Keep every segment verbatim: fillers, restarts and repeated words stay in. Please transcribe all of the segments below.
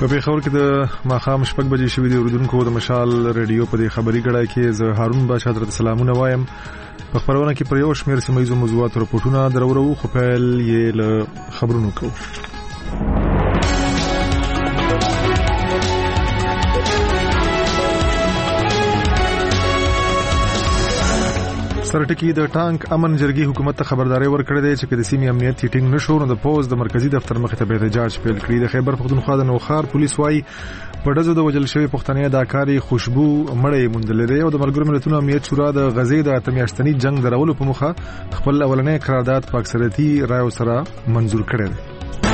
په پیښور کې د ماښام شپږ بجې شوې دي. اردوونکو د مشال ریډیو په دې خبري ګړۍ کې زه هارون باشا درته سلامونه وایم. په خبرونه کې پر یو شمېر سیمه ییزو موضوعاتو رپورټونه درورو، خو پیل یې له خبرونو کوو. سرټکی د ټانک امن جرګي حکومت ته خبرداري ورکړې ده چې د سیمې امنیت ټینګ نشو نو د پوز د مرکزی دفتر مخې ته به احتجاج پیل کړي. د خیبر پختونخوا د نوخار پولیس وايي په ډزو د وجل شوی پښتنې اداکاري خوشبو مړې موندلې ده او د ملګرو ملتونو امنیت شورا د غزې د اتمیاشتنی جنگ درولو په مخه خپل اولنې قرارداد په اکثریتي رایو سره منزور کړی دی.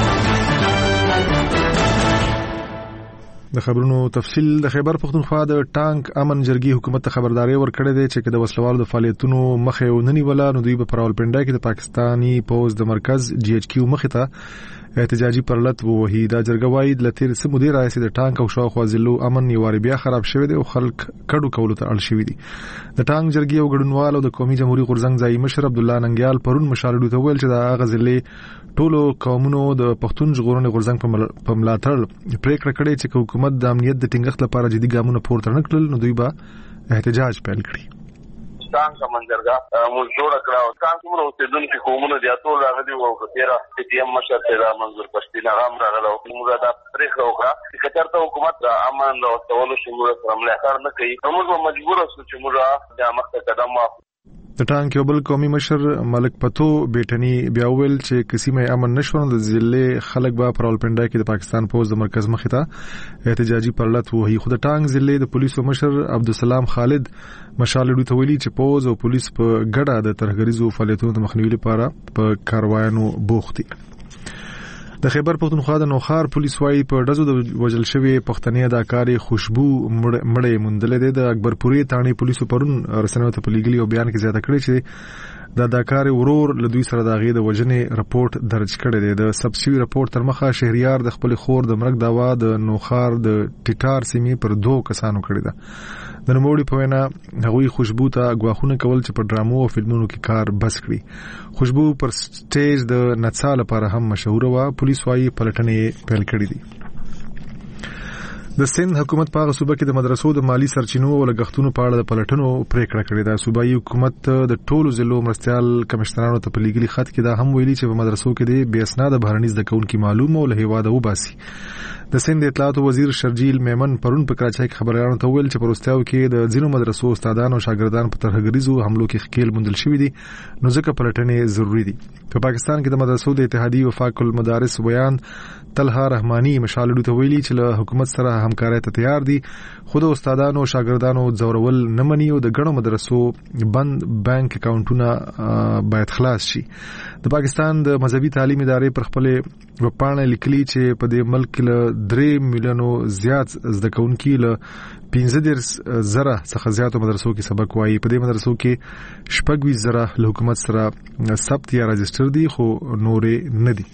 د خبرونو تفصیل. د خیبر پختونخوا د ټانک امن جرګي حکومت ته خبرداري ورکړې ده چې د وسلوالو د فعالیتونو مخه ونني ولا نو دوی په راولپنډا کې د پاکستانی پوز د مرکز جی ایچ کیو مخه ته احتجاجي پرلط ووهي. دا جرګه وايي د لتیر سم مدیر رئیس د ټانک او شاوخوا ضلعو امن یواري بیا خراب شوی دی او خلک کډو کولو ته اړ شوی دي. د ټانک جرګي او ګډونوال او د قومي جمهوریت غورځنګ ځای مشر عبد الله ننګیال پرون مشالډو ته ویل چې دا غزلې ټولو قومونو د پښتون ژغورنې غورځنګ په ملاتړ پریکړه کړې چې حکومت د امنیت د ټینګښت لپاره جدي ګامونه پورته نه کړل نو دوی به احتجاج پیل کړي. څنګه منځرګه موږ جوړ کړو څنګه موږ اوسېدونکو قومونو د اتو راغلي او کتیرا ټي ام مشر ته منظور پښتين غام راغلو موږ دا پریکړه وکړه چې کترته حکومت د امن او تولو شمول سره ملاتړ نه کوي موږ مجبور اوسو چې موږ د مخته قدم واخلو. د ټانک یو بل قومي مشر ملک پتو بیٹنی بیا ویل چې کسیمه امن نشو د ضلع خلک به پرالپنډا کې د پاکستان پوز د مرکز مخې ته احتجاجي پرلط وهي. خو د ټانک ضلع د پولیسو مشر عبدالسلام خالد مشالډو ته ویلي چې پوز او پولیس په ګډه د ترهګریزو فعالیتونو د مخنیوي لپاره په کاروایانو بوخت دي. د خیبر پختونخوا د نوخار پولیس وايي په ډزو د وجل شوی پښتنې اداکاري خوشبو مړې موندلې ده. د اکبرپوري تانی پولیسو پرون رسنیو ته په لیږلي او بیان کې زیاته کړې چې د اداکاري ورور له دوی سره د هغې د وژنې رپورټ درج کړی دی. د سبسیوي رپورټ تر مخه شهریار د خپل خور د مرګ داوا د نوخار د ټیټار سیمې پر دوه کسانو کړی ده. د نوموړي په وینا هغوی خوشبو ته غواخونه کول چې په ډرامو او فلمونو کې کار بس کړي. خوشبو پر سټیج د نڅا لپاره هم مشهور و. پولیس وايي پلټنې پیل کړې دي. د سند حکومت په هغه صوبه کې د مدرسو د مالی سرچینو او لګښتونو په اړه د پلټنو پریکړه کړې ده. صوبایي حکومت د ټولو ضلعو مرستيال کمشنرانو ته په لیږلي خط کې دا هم ویلي چې په مدرسو کې د بې اسناده بهرني زده کوونکي معلوم او له هیواده وباسي. د سند اطلاعات وزیر شرجیل میمن پرون په کراچۍ کې خبريالانو ته ویل چې پروستیاو کې د ځینو مدرسو استادانو او شاګردانو په ترهګریزو حملو کې ښکیل موندل شوی دي نو ځکه پلټنې ضروری دي. په پاکستان کې د مدرسو د اتحادیې وفاق المدارس بیان طلحه رحمانی مشالډو ته ویلي چې له حکومت سره همکارۍ ته تیار دي خو د استادانو او شاګردانو ځورول نه مني او د ګڼو مدرسو بند بانک اکاونټونه باید خلاص شي. د پاکستان د مذهبي تعلیم ادارې پر خپل وپاڼه لیکلي چې په دې ملک له درې میلیونو زیات زده کوونکي له پنځه دېرش زره څخه زیاتو مدرسو کې سبق وایي. په دې مدرسو کې شپږ ویشت زره له حکومت سره ثبت یا رجسټر دي خو نورې نه دي.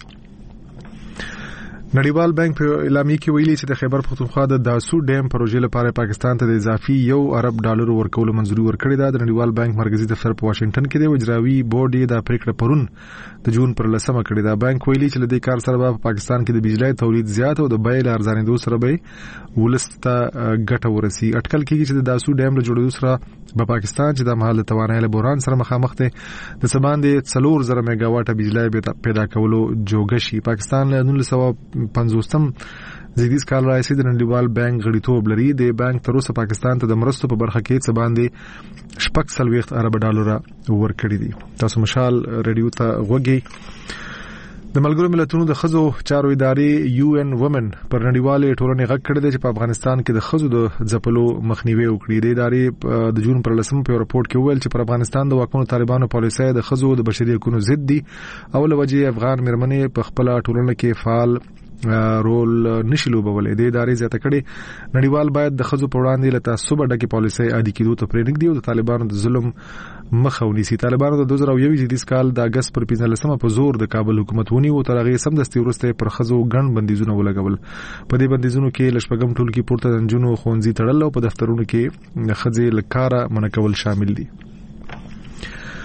نړیوال بانک په اعلامیه کې ویلي چې د خیبر پختونخوا د داسو ډیم پروژې لپاره پاکستان ته د اضافي یو ارب ډالر ورکولو منځوري ورکړې ده. د نړیوال بانک مرکزی دفتر په واشنگټن کې د اجرایي بورډ یې د پریکړه پرون د جون پر لسمه کړې ده. بانک ویلي چې د کار سره په پاکستان کې د بجلی تولید زیات او د بیې ارزانېدو سره به ولسته ګټه ورسي. اټکل کېږي چې د داسو ډیم له جوړېدو سره په پاکستان چې د مهال توانایي له بحران سره مخامخ دی د سباندې څلور زره میگا واټه بجلی پیدا کولو جوګه شي. پاکستان له نولس سوه پنځوستم زیږدیز کال راځي د نړیوال بانک غړیتوب لري. د بانک تر اوسه پاکستان ته د مرستو په برخه کې څه باندې شپږ څلوېښت ارب ډالر ورکړي دي. تاسو مشال ریډیو ته غوږی. د ملګرو ملتونو د خزو چارو ادارې یو ان وومن پر نړیوالې ټولنې غږ کړی دی چې په افغانستان کې د خزو د ځپلو مخنیوي وکړي. د ادارې د جون پر لسمه په رپورت کې ویل چې پر افغانستان د واکمنو طالبانو پالیسۍ د خزو د بشري حقوقو ضد دي او لوجه افغان مېرمنې په خپل ټولنه کې فعال رول نشي لوبولای. د ادارې زیاته کړي نړیوال باید د خزو په وړاندې له تعصب ډکه پالیسۍ عادي کېدو ته پرېږدي او د طالبانو د ظلم مخه ونیسي. طالبانو د دوه زره یو زیږدیز کال د اگست پر پنځلسمه په زور د کابل حکومت ونیو تر هغه سمدستي وروسته پر خزو ګڼ بندیزونه ولګول. په دې بندیزونو کې لشپګم ټولګي پورته د نجونو ښوونځي تړل او په دفترونو کې خځې له کاره منع کول شامل دي.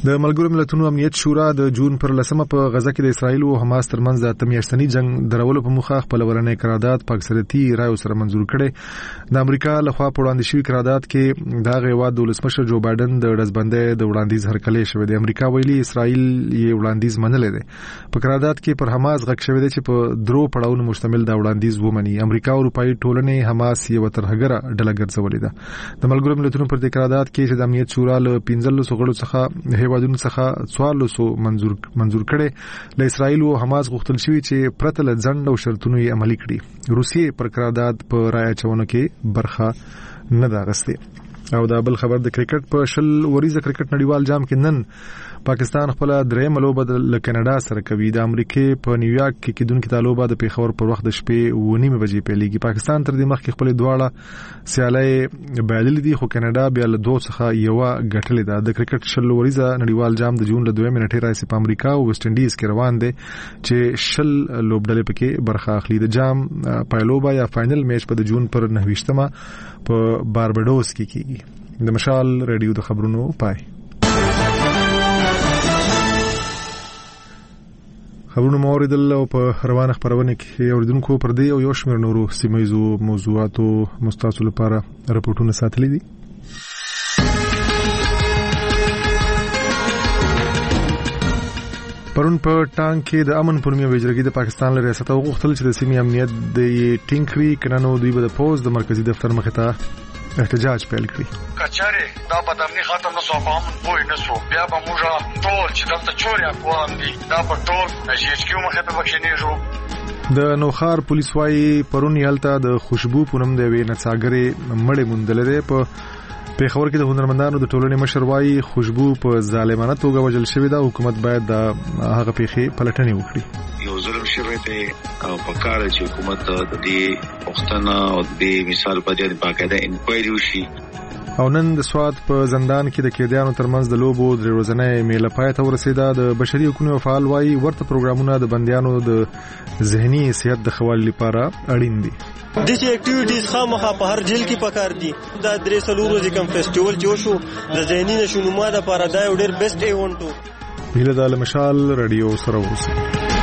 د ملګرو ملتونو امنیت شورا د جون پر لسمه په غزه کې د اسرایل او حماس ترمنځ د اتمیاشتنی جنگ درولو په موخه خپل ورنې قرارداد په اکثریتي رایو سره منزور کړي. د امریکا لخوا په وړاندې شوی قرارداد کې د غیواد د ولسمشر جو بایدن د ډزبندۍ د وړاندیز هرکلی شوی دی. امریکا ویلي اسرایل یې وړاندیز منلې دی. په قرارداد کې پر حماس غږ شوی دی چې په درو پړاوونو مشتمل د وړاندیز ومني. امریکا او اروپאי ټولنې حماس یو ترهګره ډله ګرځولې ده. د ملګرو ملتونو پر دې قرارداد کې چې د امنیت شورا له پنځلسو غړو څخه هیوادونو څخه څوارلسو منزور منزور کړي. له اسرایل او حماس غوښتل شوی چې پرته له ځنډ او شرطونو یې عملي کړي. روسیې پر قرارداد په رایه اچونه کې برخه نه ده اخیستې. او دا بل خبر د کرکټ په شل وریزه کرکټ نړیوال جام کې نن پاکستان خپل درېیم لوبه د کینیډا سره کوي. د امریکای په نیویارک کې کېدونکې د لوبه د پیښور پر وخت د شپې و نیمه بجې پیلېږي. پاکستان تر دې مخکې خپل دواړه سیالۍ بایللې دي خو کینیډا بیا له دوه څخه یو غټلې ده. د کرکټ شل وریزه نړیوال جام د جون له دوه منټې راځي په امریکا او ویسټ انډیز کې روان دي چې شل لوبډلې پکې برخه اخلي. د جام پایلوبه یا فائنل میچ په د جون پر نهویشتمه په باربډوس کې کیږي. د مشال رادیو د خبرونو پای خبرونه موریدل او په روانه خبرونه کې اوریدونکو پر دې او یو شمېر نورو سیمایزو موضوعاتو مستاسو لپاره راپورټونه ساتلي دي. پرون په ټانک کې د امن پرمیا وزیرګي د پاکستان له ریاست غوښتل چې د سیمې امنیت د ټینګري کنانو دوی به د پوز د مرکزی دفتر مخې ته احتجاج پیل کړی. کچاره دا بدامنی ختم نسو په امن پوی نسو بیا به موږ ټول چې دلته چوریا کوم دي دا په ټول جی ایچ کیو مخه په بخښنیږو. د نوخار پولیس وايي پرون یالته د خوشبو پونم دی وی نڅاګره مړې مونډلې ده. په پیښور کې د هنرمندانو د ټولنې مشر وايي خوشبو په ظالمانه توګه وژل شوې ده. حکومت باید د هغه پیښې پلټنې وکړي. یو ظلم شوی دی او په کار چې حکومت د دې وختونه او د مثال په ځای باقاعده انکوایري وشي. او نن د سواد په زندان کې د قیدیانو ترمنځ د لوبو د ورځنۍ میله پای ته ورسېده. د بشري حقوقو فعال وايي ورته پروګرامونه د بنديانو د ذهني صحت د خوالي لپاره اړین دي. دغه اکټیویټیز خامخا په هر جیل کې پکار دي. دا درې سلور ورځې کوم فیسټیوال چې وشو د ذهني نشونما د لپاره دا یو ډېر بیسټ ایونت و. هیله د مشال رادیو سره اوسه.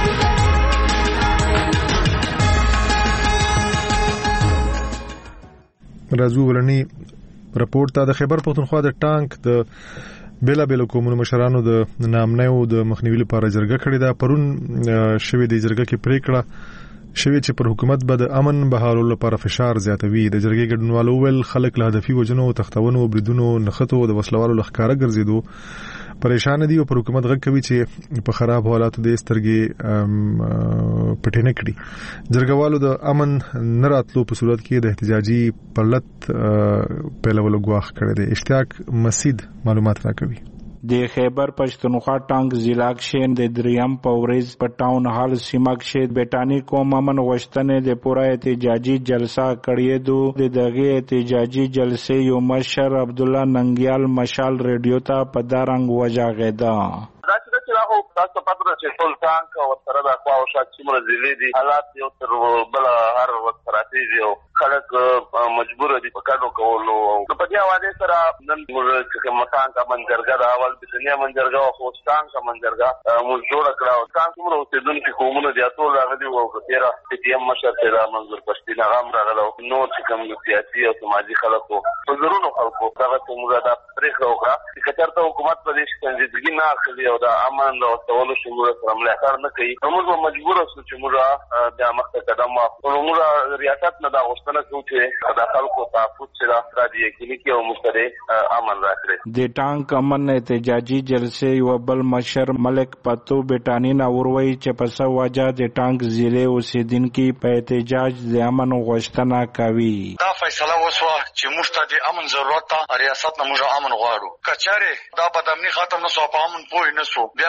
راځو ولني راپورټ ته. د خیبر پښتونخوا د ټانک د بیلا بیل قومونو مشرانو د نامنیو د مخنیوي لپاره جرګه کړې ده. پرون شوې د جرګه کې پریکړه شوی چې پر حکومت به د امن بهالو لپاره فشار زیاتوي. د جرګې ګډونوالو ول خلک له هدفي وجنو او تختونو بریدونو نخښتو د وسلوالو لخکاره ګرځېدو پریشان دي او پر حکومت غږ کوي چې په خراب حالاتو د سترګې پټینه کړي. جرګوالو د امن نه راتلو په صورت کې د احتجاجي پرلط پیلولو غواخ کړی دی. اشتیاق مسید معلومات راکوي. د خیبر پښتونخوا ټانک ضلع کې د دریم پورز په ټاون هال سیمه کې بیٹانی قوم امن غوښتنې د پوره احتجاجي جلسه کړې دو. د دغه احتجاجي جلسې یو مشر عبد الله ننګیال مشال رادیو ته په دارنګ وجاغیدا. دا چې دا خو تاسو پاتره چې ټول ټانک او سره د خوا او شا څومره ځلې دي حالات یو تر بل هر وخت راځي او خلک مجبور دي په کارو کولو. په دې حواله سره نن موږ چې متان کا منځرګه د اول د دنیا منځرګه او خوستان کا منځرګه موږ جوړ کړو. څنګه څومره اوسېدونکو قومونه دي ټول راغلي او کثیره چې یم مشر تیرا منظور پښتین غام راغلو. نو چې کوم سیاسي او سماجی خلکو په ضرورو خلکو هغه څنګه دا پرېخه وکړه چې کترته حکومت په دې څنګه نه اخلي او دا امن او تولو شمول سره ملاتړ نه کوي. موږ مجبور اوسو چې موږ د مخته قدم واخلو. موږ ریاست نه دا غوښتنه کوو چې د خلکو تحفظ سره د یقیني او مستری امن راکړي. د ټانک امن احتجاجي جلسې یو بل مشر ملک پتو بیٹانی نا وروي چې په سو وجه د ټانک ضلع اوسیدونکو په احتجاج د امن غوښتنه کوي. دا فیصله وشوه چې موږ ته د امن ضرورت ته ریاست نه موږ امن غواړو. کچاره دا بدامنی ختم نسو په امن پوی نسو بیا به موږ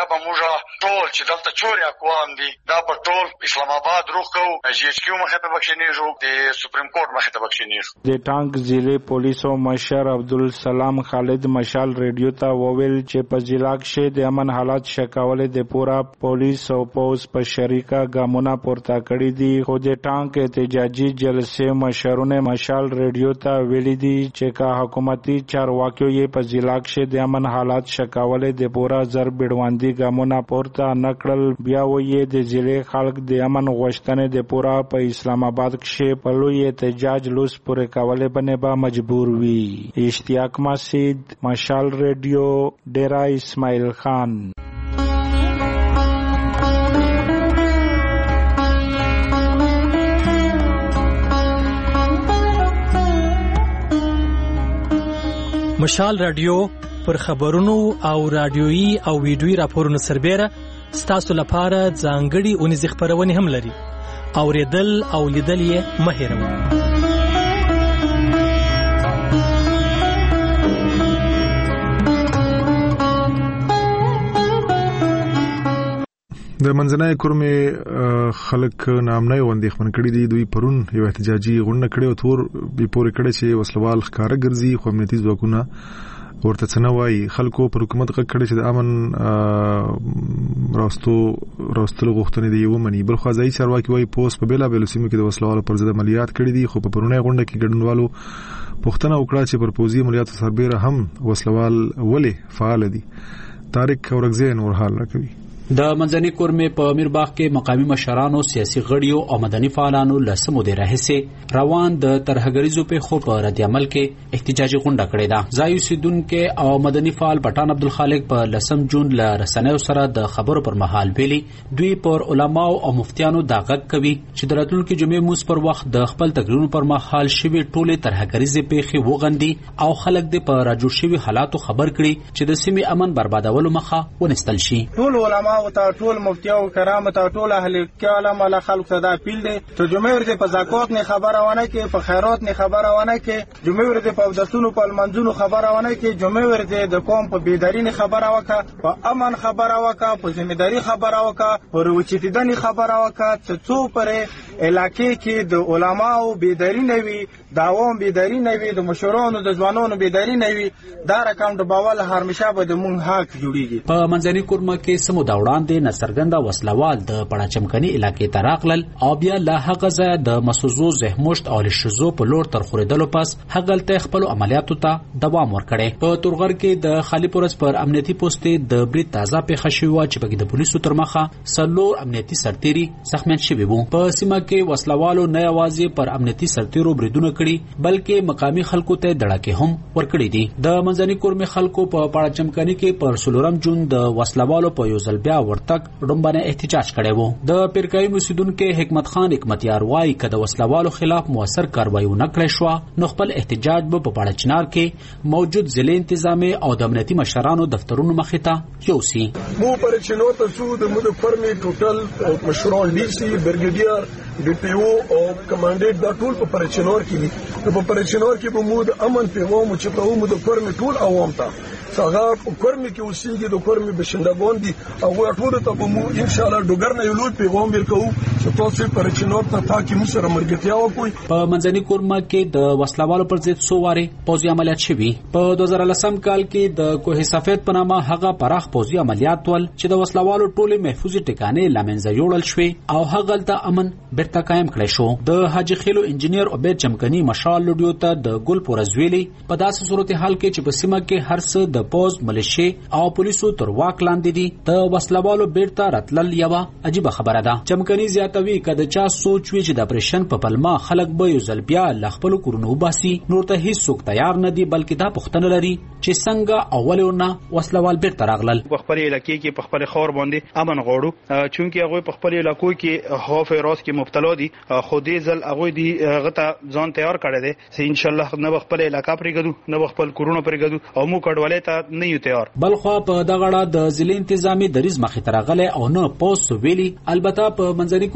ټول چې دلته چوري اقوام دي دا په ټول اسلام آباد روخ کو جی ایچ کیو مخه ته بخښنیږو د سپریم کورټ مخه ته بخښنیږو. د ټانک ضلع پولیسو مشر عبدالسلام خالد مشال ریډیو ته وویل چې په ضلع کې د امن حالات شکاولې د پورا پولیس او پوز په شریکه ګامونه پورته کړی دي. خو د ټانک احتجاجي جلسې مشرونه مشال ریډیو ته ویلي دي چې کا حکومتي چارواکیو یې په ضلع کې د امن حالات شکاولې د پورا زر بډواندي ګامونه پورته نکړل. بیا وایي د ضلع خلک د امن غوښتنې د پورا په اسلام آباد کې په لوی احتجاج لوس پورې کولې باندې به مجبور وي. اشتیاق مسعود مشال ریډیو ډیرا اسماعیل خان. مشال رادیو پر خبرونو او رادیويي او ویډیويي راپورونو سربېره ستاسو لپاره ځانګړي اونیزې خبرونه هم لري. اوریدل او لیدل یې مه هېروئ. د منځنۍ کورمې خلک نامنۍ غونډې خپل کړي دي. دوی پرون یو احتجاجي غونډه کړې او تور به پورې کړي چې وسلوال ښکارا ګرځي خو امنیتي ځواکونه ورته څنګه وایي. خلکو پر حکومت غږ کړي چې د امن راستو راستلو غوښتنې دی ومني. بل خو ځای چارواکي وایي پوس په بیلا بیل سیمو کې د وسلوالو پر ضد عملیات کړي دي. خو په پرونی غونډه کې ګډونوالو پوښتنه وکړه چې پر پوزي عملیاتو سربېره هم وسلوال ولې فعال دي. طارق اورګزی نور حال راکوي. د منځنۍ کورمې په میرباغ کې مقامي مشرانو، سیاسي غړیو او مدني فعالانو لسمو د راهیسې روان د ترهګریزو پیښو په رد عمل کې احتجاجي غونډه کړې ده. ځای اوسیدونکو او مدني فعال پټان عبدالخالق په لسم جون له رسنیو سره د خبرو پر مهال ویلي دوی پر علماو او مفتیانو دا غږ کوي چې د راتلونکي جمعې موس پر وخت د خپل تقریرونو پر مهال شوي ټولې ترهګریزې پیښې وغندي او خلک د په راجوړ شوي حالاتو خبر کړي چې د سیمې امن بربادولو مخه ونستل شي. ټول علما او ټول مفتي او کرامت او ټول اهل کلام علی خلق ته دا اپیل دی ته جمعې ورځې په زکات نه خبره ونه کې، په خیرات نه خبره ونه کې، جمعې ورځې په دستونو په منځونو خبره ونه کې، جمعې ورځې د قوم په بیداری نه خبره وکړه، په امن خبره وکړه، په ځمېداري خبره وکړه، په روچتیدنی خبره وکړه چې څو پرې علاقې کې د علماو بیداری نه وي، د عوام بیداری نه وي، د مشرانو د ځوانانو بیداری نه وي. دا رقم د باور هرمشه به د مونږ حق جوړیږي. په منځنۍ کورمه کې سمو دا وړاندې نسرګنده وسلوال د پړاچمکني علاقې ته راغلل او بیا له هغه ځایه د مسوزو زهمشت او لشزو په لور تر خورېدلو پس هغلته خپل عملیاتو ته دوام ورکړي. په تورغر کې د خالی پورس پر امنیتي پوسټ د برید تازه پیښه شوې و چې پکې د پولیسو تر مخه څلور امنیتي سرتیري زخمیان شوي وو. په سیمه کې وسلوالو نه یوازې پر امنیتي سرتیرو بریدونه کړي بلکې مقامي خلکو ته دړکې هم ورکړي دي. د منځنۍ کورمې خلکو په پړاچمکني کې پر سلورم جون د وسلوالو په یو ځل بیا ورتګ ډومبنه احتجاج کړي وو. د پیرکای مسیدونکو حکمت خان حکمتیار وایي کده وسلوالو خلاف موثر کاروایی نه کړی شو نو خپل احتجاج به په پړاچنار کې موجود ضلع انتظامی او د امنیتي مشرانو دفترونو مخې ته یوسي. مو پړاچنار ته شو د مو د فرمي ټوټل مشران ډي سي برګیډیر ډي پی او او کمانډنټ دا ټول په پړاچنار کې دي. په پړاچنار کې به مو د امن پیغام چې په مو د فرمي ټول عوام ته څنګه په کورمې کې اوسېږي د کورمې بشندګان دي او ټول ته به مو ان شاء الله ډوګر نه یو لوی پیغام ورکوو چې تاسو پر چینور ته تاکي مو سره مرګتیا وکړي. په منځنۍ کورمه کې د وسلوالو پر ضد څو واره پوځي عملیات شوي. په دوه زره لسم کال کې د کوه سفید په نامه هغه پراخ پوځي عملیات ول چې د وسلوالو ټولې محفوظ ټکانې لمنځه یوړل شوې او هغه ته امن بیرته قائم کړی شو. د حاجی خیلو انجنیر عبید چمکني مشال لډیو ته د ګل پورزویلی په داسې صورتحال کې چې په سیمه کې هر څه د پوز ملیشي او پولیسو تر واک لاندې دي د وسلوالو بیرته راتلل یو عجیب خبره ده. چمکني زیاتوي کده چا سوچ وی چې د اپریشن په پلمه خلک به یو ځل بیا ل خپل کورونو باسي نور ته هیڅ څوک تیار نه دي بلکې دا پوښتنه لري چې څنګه اولونه وسلوال بیرته راغلل. په خپل علاقې کې په خپل خور باندې امن غوړو چونکی هغه په خپل علاقو کې خوف راز کې مبتلا دي خو دې ځل هغه دي غته ځان تیار کړی دي چې ان شاء الله نه خپل علاقې پرېګدو نه خپل کورونو پرېګدو او مو کډولې ته نه یو تیار. بل خو په دغه د ضلع انتظامی دریز مخې ته راغله او نه پوس ویلي. البته په منځنۍ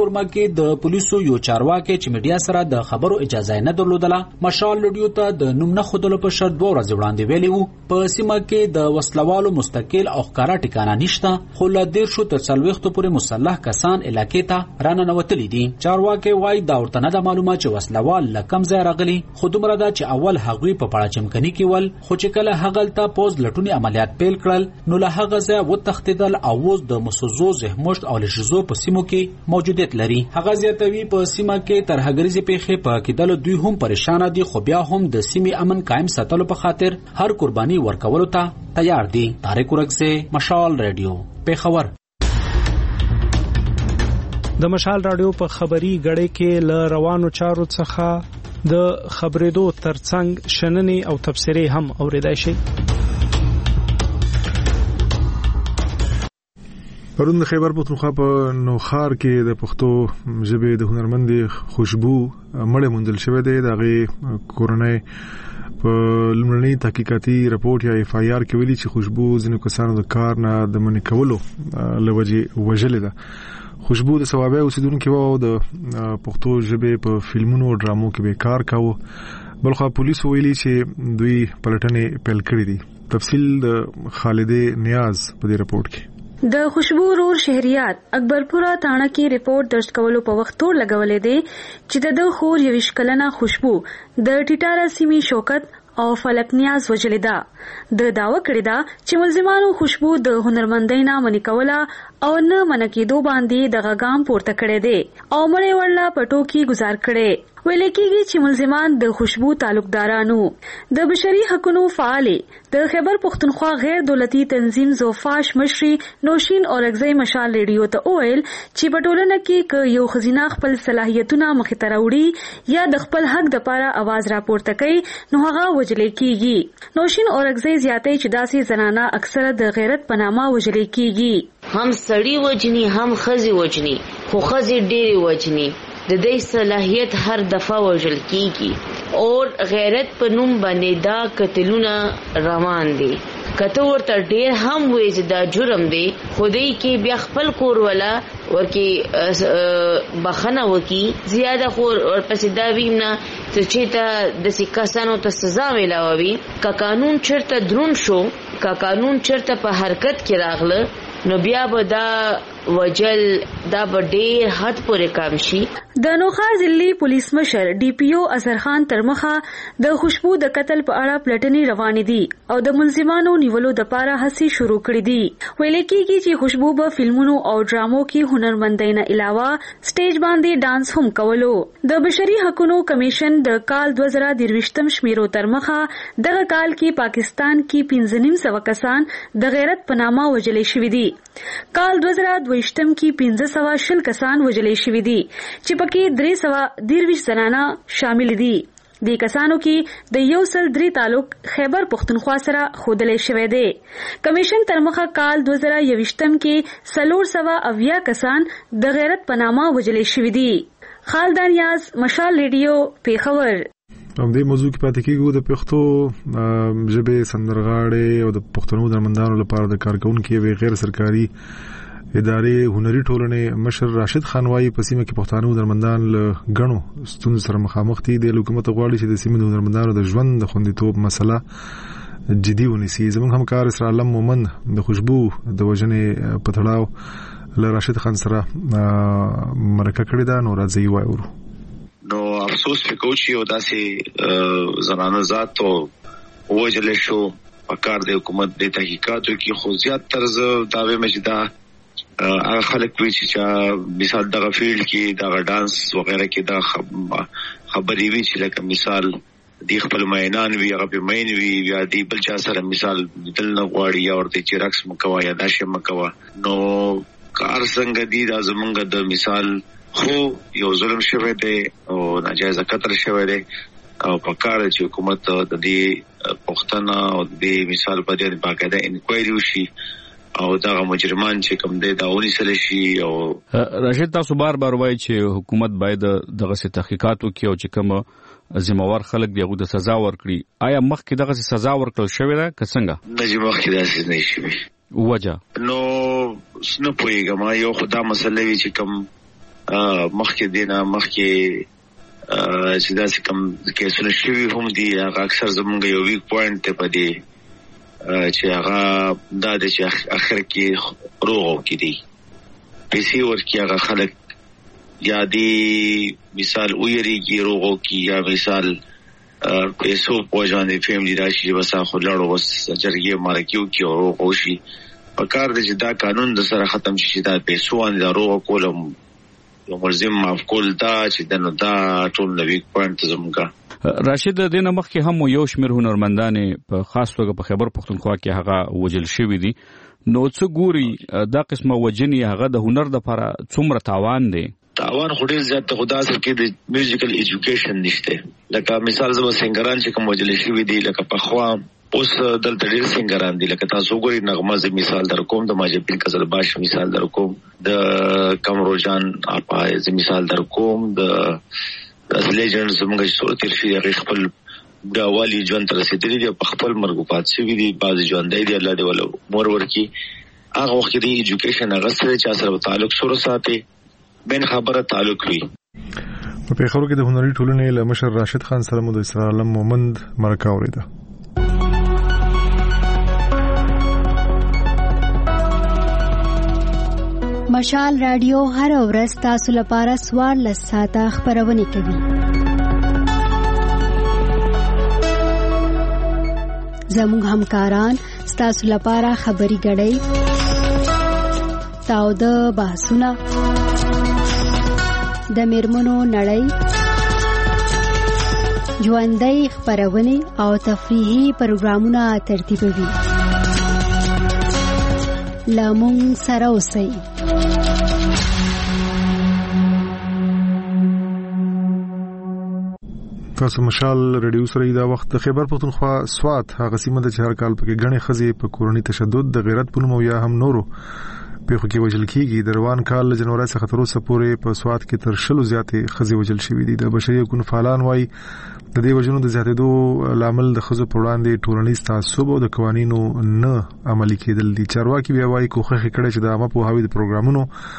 کورما کې د پولیسو یو چارواکي چې میډیا سره د خبرو اجازه نه درلودله مشال رادیو ته د نوم نه خودلو په شرط دوه ورځې وړاندې ویلي وو په سیمه کې د وسلوالو مستقل او ښکارا ټکانه نشته خو له دېرشو تر څلوېښتو پورې مسلح کسان علاقې ته راننوتلي دي. چارواکي وایي دا ورته نه ده معلومه چې وسلوال له کوم ځای راغلي خو دومره ده چې اول هغوی په پړاچمکني کې ول خو چې کله هغلته پوز لټوني عملیات پیل کړل نو له هغه ځای وتښتېدل او اوس د مسوزو زهمشت او لشزو په سیمو کې موجودیت لري. هغه زیاتوي په سیمه کې ترهګریزې پیښې په کېدلو دوی هم پریشانه دي خو بیا هم د سیمې امن قائم ساتلو په خاطر هر قرباني ورکولو ته تیار دي. طارق ورکزے، مشال رادیو، پیښور. د مشال رادیو په خبري غړې کې ل روانو چارو څخه د خبرېدو ترڅنګ شننې او تبصرې هم اوریدای شي. پرون د خیبر پختونخوا په نوخار کې د پښتو ژبې د هنرمندې خوشبو مړه موندل شوې ده. دغه کورنۍ په لومړني تحقیقاتي رپورت یا اف آی آر کې ویلي چې خوشبو ځینو کسانو د کار نه د منې کولو لوجې وژلې ده. خوشبو د ثوابه اوسیدونکو وو د پښتو ژبې په فلمونو او ډرامو کې به کار کاوه. بلخو پولیسو ویلي چې دوی پلټنې پیل کړې دي. تفصیل د خالد نیاز په دې رپورت کې. د خوشبو رور شهریات اکبرپورا تاڼه کې ریپورت درج کولو په وخت تور لګولې دي چې د خور یوش کلنه خوشبو د ټیټاره سیمې شوکت او فلک نیاز وجلې ده. د داوا کړی دا چې ملزمانو خوشبو د هنرمندۍ نه منې کوله او نه منکېدو باندې د غاګام پورته کړی دی او مړې ورلا پټو کې گزار کړي. ویل کېږي چې ملزمان د خوشبو تعلقدارانو د بشري حقوقو فعالې د خیبر پختونخوا غیر دولتي تنظیم زوفاش مشري نوشین اورګزی مشال ریډیو ته وویل چې په ټولنه کې ک یو خزینه خپل صلاحیتونه مخې ته راوړي یا د خپل حق د پاره आवाज راپورته کوي نو هغه وجلې کېږي. نوشین اورګزی زیاتې چې داسې زنانه اکثره د غیرت په نامه وجلې کېږي. هم سړی وجني هم خزي وجني خو خزي ډېری وجني د دې صلاحیت هر دفعه وژل کیږي او غیرت په نوم باندې دا قتلونه روان دي. کته ورته ډېر هم وایي چې دا جرم دی خدای کې بیا خپل کور ولا ورکی بخنه وکي زیاده خور ورپسې دا ویم نه چې ته د سکاسانو ته سزا ملاوي. که قانون چرته درون شو که قانون چرته په حرکت کې راغله نو بیا به دا وجل دا به ډېر حد پورې کم شي. د نوخار ضلعي پولیس مشر ډي پی او اظهر خان ترمخه د خوشبو د قتل په اړه پلټنې روانې دي او د ملزمانو نیولو د پاره هڅې شروع کړې دي. ویل کېږي چې خوشبو په فلمونو او ډرامو کې هنرمندۍ نه علاوه سټیج باندې ډانس هم کولو. د بشري حقوقو کمیشن د کال دوه زره درویشتم شمیرو ترمخه دغه کال کې پاکستان کې پنځه نیم سوه کسان د غیرت په نامه وژلې شوي دي. کال دوه زره دویشتم کې پنځه سوه شل کسان وژلې شوي دي چې پکې درې سوه درویشت زنانه شامل دي. دې کسانو کې د یو سل درې تعلق خیبر پختونخوا سره ښودلی شوی دی. کمیشن تر مخه کال دوه زره یویشتم کې څلور سوه اویا کسان د غیرت په نامه وژلې شوي دي. خالد نیاز، مشال ریډیو، پیښور. هم دې موضوع کې پاتې کېږو. د پښتو ژبې سندرغاړې او د پښتنو درمندانو لپاره د کارکونکو یوې غیر سرکاري ادارې هنري ټولنې مشر راشد خان وايي په سیمه کې پښتانه درمندان له غنو ستونزو سره مخامخ دي. د حکومت غواړي چې د سیمې د درمندانو د ژوند د خوندیتوب مسله جدي ونیسي. زموږ همکار اسرا علم مومن د خوشبو د وژنې په تړاو له راشد خان سره مرکه کړې ده. نو راځي وایو. نو افسوس وکړو چې یو داسې زنانه ذات او وجل شو په کار د حکومت د تحقیقاتو کې خو زیات طرز داوی مجدا هغه خلک وی چې مثال دغه فیلډ کې دغه ډانس وغیرہ کې دا خبرې وی چې لکه مثال دی خپل مینان وی هغه په مین وی یا دی بل چا سره مثال دل نه غواړي یا ورته چې رقص مکوا یا داشه مکوا. نو کار څنګه دی دا زمونږ د مثال خو یو ظلم شوی دی او ناجایز قتل شوی دی او په کار چې حکومت د دې پښتنه او د دې مثال په دې باقاعده انکوایري وشي او دا مجرمان چې کوم دی دا ونیسل شي. او راشد تاسو بار بار وایي چې حکومت باید دغه څه تحقیقات وکړي او چې کوم ذمہوار خلک دی هغه د سزا ورکړي. آیا مخکې دغه سزا ورکړل شوې ده که څنګه؟ نه چې مخکې داسې نه شي وجه نو سن پويګم یو خدا مسله وی چې کوم مخکې دینه مخکې چې داسې کوم کیسونه شوي هم دي هغه اکثر زمونږ یو ویک پوینټ دی په دې چې هغه دا دی چې اخر کې روغ وکړي دي پیسې ورکړي هغه خلک یا دی مثال ویریږي روغ وکړي یا مثال پیسو پوجاندې فیملی راشي چې بس خو لاړو بس جرګې مرکیو کې روغ وشي په کار دی چې دا قانون د سره ختم شي دا پیسو باندې روغ کولم یو ملزم معاف کول دا چې دنو دا ټول نوی پوینټ زموږه راشد د دینه مخکې هم یو شمېر هنرمندانې په خاص توګه په خیبر پښتونخوا کې هغه وجل شوی دي نو څه ګوري دا قسمه وجنی هغه د هنر د لپاره څومره تاوان دی تاوان خو ډیر زیات خدا سره کې د میوزیکل ایجوکیشن نشته لکه مثال زما سنگران چې کوم وجل شوی دي لکه په خوا اوس دلته ډیر سنگران دي لکه تاسو ګورئ نغمه ز مثال در کوم د ماجبین کزل باش مثال در کوم د کمرو جان اپا ز مثال در کوم د اس لیجنډ زموږ صورت شي هغه خپل داوالي ژوند تر رسیدلي دي په خپل مرګ پات شوی دي بعض ژوند دی الله دی ولو مور ورکی هغه وخت دی ایجوکیشن هغه سره چې سره تعلق سره ساتي بین خبره تعلق وي په پیښورو کې د هنري ټولنې له مشر راشد خان سره مو د اسرار عالم مومند مرکه اوریده مشال رادیو هر ورځ تاسو لپاره سوار لساته خبرونه کوي زموږ همکاران تاسو لپاره خبري غړي تاو د بحثونه د میرمنو نړۍ ژوندۍ خبرونه او تفریحي پروګرامونه ترتیبوي لامون سره اوسئ تاسو مشال رادیو سره دا وخت د خیبر پښتونخوا سوات هغه سیمه د هر کال په کې غني خزي په کورونی تشدد د غیرت په نوم یا هم نورو په خو کې وجل کیږي د روان کال جنوري څخه تر اوسه پورې په سوات کې تر شلو زیاتې خزي وجل شوې دي د بشري حقوقو فعالان وايي د دې وجنو د زیاتېدو لامل د خزو په وړاندې ټولنیز تعصب او د قوانینو نه عملي کېدل دي چارواکي بیا وايي کوخه کړي چې د عامه په هاوی د پروګرامونو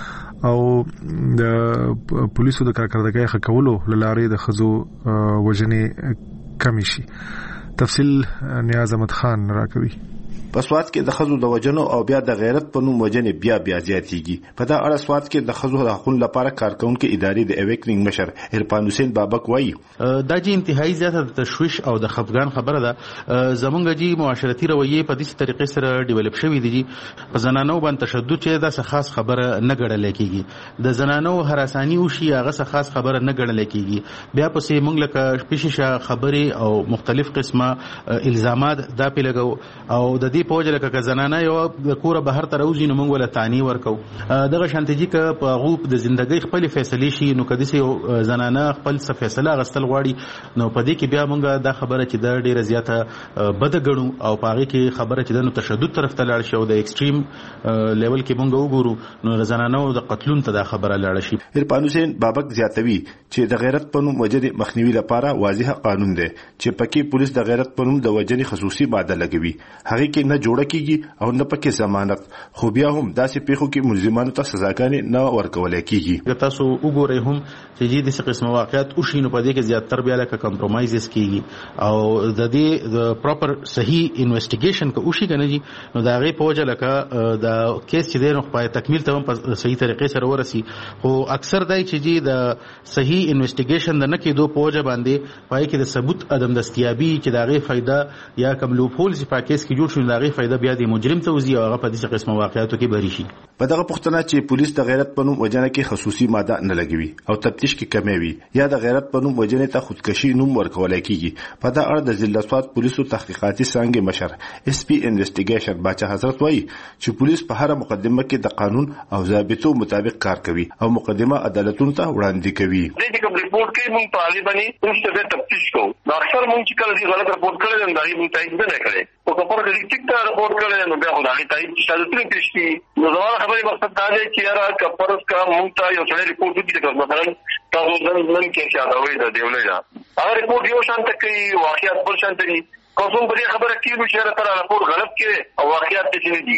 او د پولیسو د کارکړدګۍ خکولو لاره د خزو وجنې کمی شي تفصیل نیاز احمد خان راکوي په سوات کې د خزو د وجنو او بیا د غیرت په نوم وجنې بیا بیا زیاتېږي په دا اړه سوات کې د خزو د حقوقو لپاره کارکونکو ادارې د اویکنینګ مشر عرفان حسین بابک وایي دا چې انتهایی زیاته د تشویش او د خفګان خبره ده زمونږ جی معاشرتي رویه په دې طریقې سره ډیولپ شوې دي په زنانو باندې تشدد چې دا څه خاص خبره نه ګڼل کېږي د زنانو هراسانی او شي هغه څه خاص خبره نه ګڼل کېږي بیا پسې موږ لکه پیششه خبرې او مختلف قسمه الزامات دا په لګو او د دې پوجا لکه که زنانه یو د کور بهر تر اوځي نو موږ ولا تانی ورکو دغه شانتي چې په غوب د ژوندۍ خپل فیصله شي نو کدي سي زنانه خپل څه فیصله غستل غواړي نو په دې کې بیا موږ دا خبره چې د ډیره زیاته بد غړو او پاره کې خبره چې د تشدد طرف ته لاړ شي او د ایکستریم لیول کې موږ وګورو نو زنانه د قتلون ته دا خبره لاړ شي عرفان حسین بابک زیاتوي چې د غیرت په نوم وجنې مخنیوي لپاره واضح قانون دی چې پکې پولیس د غیرت په نوم د وجنې خصوصي ماده لګوي هغه کې نه جوړه کیږي او نه پکې ضمانت خو بیا هم داسې پیښو کې ملزمانو ته سزاګانې نه ورکول کیږي تاسو وګورئ هم چې دې څه قسم واقعیت او شینو په دې کې زیاتره بیا لکه کمپرمایزز کیږي او د دې د پراپر صحیح انویسټیګیشن کو شي کنه جی نو دا غي پوجا لکه د کیس چې دینو په تکمیل ته په صحیح طریقې سره ورسي خو اکثر دای چې جی د صحیح انویسټیګیشن د نه کېدو پوجا باندې پای کې د ثبوت عدم دستیابي چې دا غي فائدہ یا کوم لوپول چې په کیس کې جوړ شو دا غي فائدہ بیا د مجرم ته وزي او هغه په دې قسمه واقعیتو کې بری شي په دغه پښتنه چې پولیس د غیرت په نوم وجنه کې خصوصي ماده نه لګوي او تفتیش کې کمی وي یا د غیرت په نوم وجنه ته خودکشي نوم ورکول کیږي په دا اړه د ضلع سوات پولیسو تحقیقاتي څنګه مشر اس پی انویسټیګیشن باچا حضرت وایي چې پولیس په هر مقدمه کې د قانون او ضابطو مطابق کار کوي او مقدمه عدالتونو ته وړاندې کوي د دې کوم ریپورت کې موږ طالبانی اوسه د تفتیش کوو دا اکثر موږ چې کله دې غلط ریپورت کړل نو دا یې موږ تایید نه کړی او په پوره کې ټیک ته ریپورت کړل نو بیا خدای تایید شادتونه پېښتي نو دا خبرې مقصد دا دی چې یاره کپرس کا موږ ته یو څه ریپورت وکړي مثلا تاسو نن نن کې چې دا وایي دا دیولې دا هغه ریپورت یو شان ته کوي واقعیت بل شان ته کوم په دې خبره کې چې تر راپور غلط کړي او واقعیت دې نه دي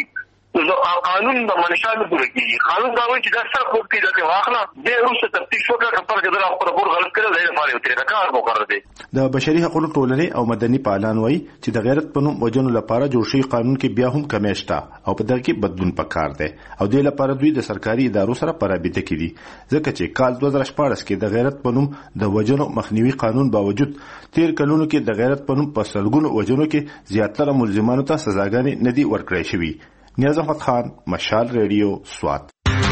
نو قانون د منشا نه پوره کیږي. قانون دا وایي چې دا سره کوټ کې د واخله د روسه تفتیش وکړه خپل کډر خپل پور غلط کړل دی لپاره یو تیر کار وکړ دی. د بشري حقوقو ټولنې او مدني پالان وایي چې د غیرت په نوم وجنو لپاره جوړ شوی قانون کې بیا هم کمی شته او په دغه کې بدلون پکار دی او د لپاره دوی د سرکاري ادارو سره پرابطه کړي ځکه چې کال دوه هزار شپږ کې د غیرت په نوم د وجنو مخنیوي قانون باوجود تیر کلونو کې د غیرت په نوم په سلګونو وجنو کې زیاتره ملزمانو ته سزاګانې نه دي ورکړې شوې. نیاز احمد خان، مشال ریډیو، سوات.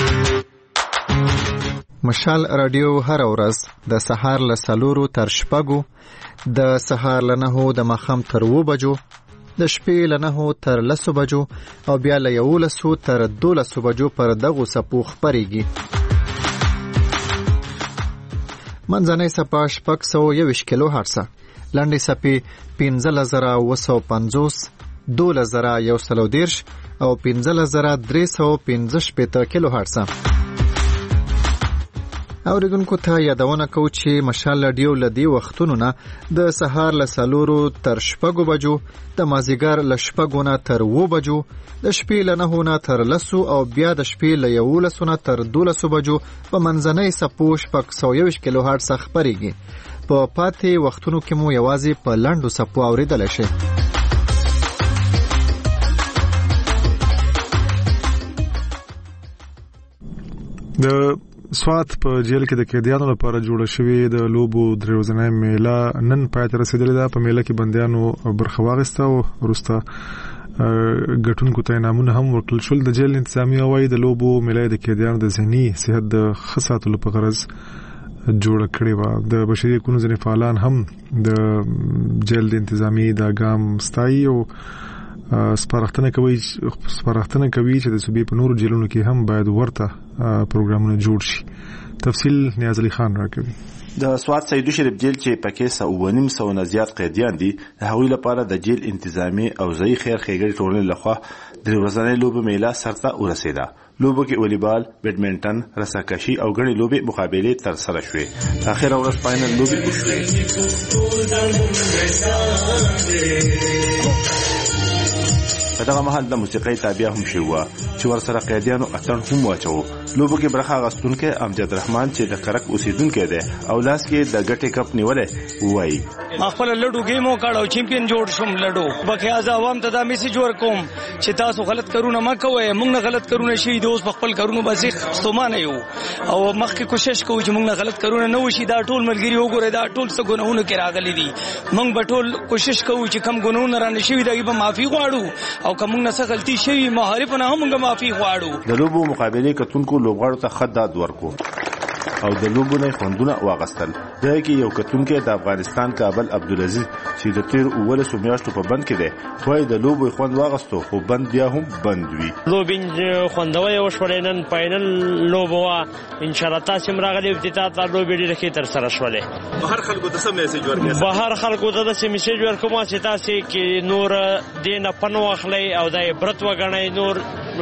مشال رادیو هر ورځ د سهار له څلورو تر شپږو، د سهار له نهو د ماښام تر اووه بجو، د شپې له نهو تر لسو بجو او بیا له یولسو تر دولسو بجو پر دغو څپو خپرېږي. منځنۍ څپه شپږ سوه یوویشت کیلو هرڅه، لنډې څپې پنځلس زره اووه سوه پنځوس، دولس زره یو سل او دېرش او پنځلس زره درې سوه پنځه شپېته کیلو هرڅه. اوریدونکو ته یادونه کوو چې مشال رادیو له دې وختونو نه د سهار له څلورو تر شپږو بجو، د مازدیګر له شپږو نه تر اووه بجو، د شپې له نهو نه تر لسو او بیا د شپې له یولسو نه تر دولسو بجو په منځنۍ څپو شپږ سوه یوویشت کیلو هرڅه خپرېږي. په پاتې وختونو کې مو یوازې په لنډو څپو اوریدلی شئ. د سوات په جیل کې د قیدیانو لپاره جوړه شوې د لوبو درې ورځنۍ میله نن پای ته رسیدلې ده. په میله کې بندیانو برخه واخیسته او وروسته ګټونکو ته انعامونه هم ورکړل شول. د جیل انتظامیه وايي د لوبو میله د قیدیانو د ذهني صحت د ښه ساتلو په غرض جوړه کړې وه. د بشري حقوقو ځینې فعالان هم د جیل د انتظامی د ګام ستایي او سپارښتنه کوي سپارښتنه کوي چې د صوبې په نورو جیلونو کې هم باید ورته پروګرامونه جوړ شي. تفصیل نیاز علي خان راکوي. د سوات سیدو شریف جیل چې پکې سوه نیم سوه نه زیات قیدیان دي، د هغوی لپاره د جیل انتظامی او ځایي خیر ښېګڼې ټولنې لخوا درې ورځنۍ لوبه میله سرته ورسېده. لوبو کې والیبال، بیډمنټن، رساکشي او ګڼې لوبې مقابلې ترسره شوې. په اخره ورځ فاینل لوبې وشوې. په دغه مهال د موسیقۍ تابع هم شوی وه چې ورسره قیدیانو اتڼ هم واچوه. لوبو کې برخه اخیستونکی امجد رحمان چې د کرک اوسیدونکی دی او لاس کې د ګټې کپ نیولی وایي: ما خپل لډو گیم وکړ او چیمپیون جوړ شوم. لډو بکه از عوام ته دا میسج ورکوم چې تاسو غلط کارونه مه کوئ. موږ نه غلط کارونه شوي دي، اوس په خپل کارونو باندې ستومانه یو او مخکې کوشش کوو چې موږ نه غلط کارونه نه وشي. دا ټول ملګري وګورئ، دا ټول څه ګناهونه کې راغلي دي. موږ به ټول کوشش کوو چې کم ګناهونه رانه شوي دي به معافي غواړو او کوم نه څه غلطي شوي مخالفونه هم موږ معافي غواړو. د لوبو مقابلې کتونکو لوبغاړو ته ښه داد ورکو او د لوبو نه خوندونه واغستل. دغه کې یو کتونکی د افغانستان کابل عبدالعزیز چې د تیر اولسو میاشتو په بند کې دی وایي د لوبو خوند واغستو خو بند بیا هم بند وي. لوبې خوندوي وشولې، نن فاینل لوبه وه. انشاءالله تاسې هم راغلي افتتاح ته لوبې ډېرې ښې ترسره شولې. بهر خلکو ته څه میسیج ورکوې؟ بهر خلکو ته داسې میسیج ورکوم چې تاسې کې نور دې نه پن واخلئ او دا عبرت وګڼئ. نور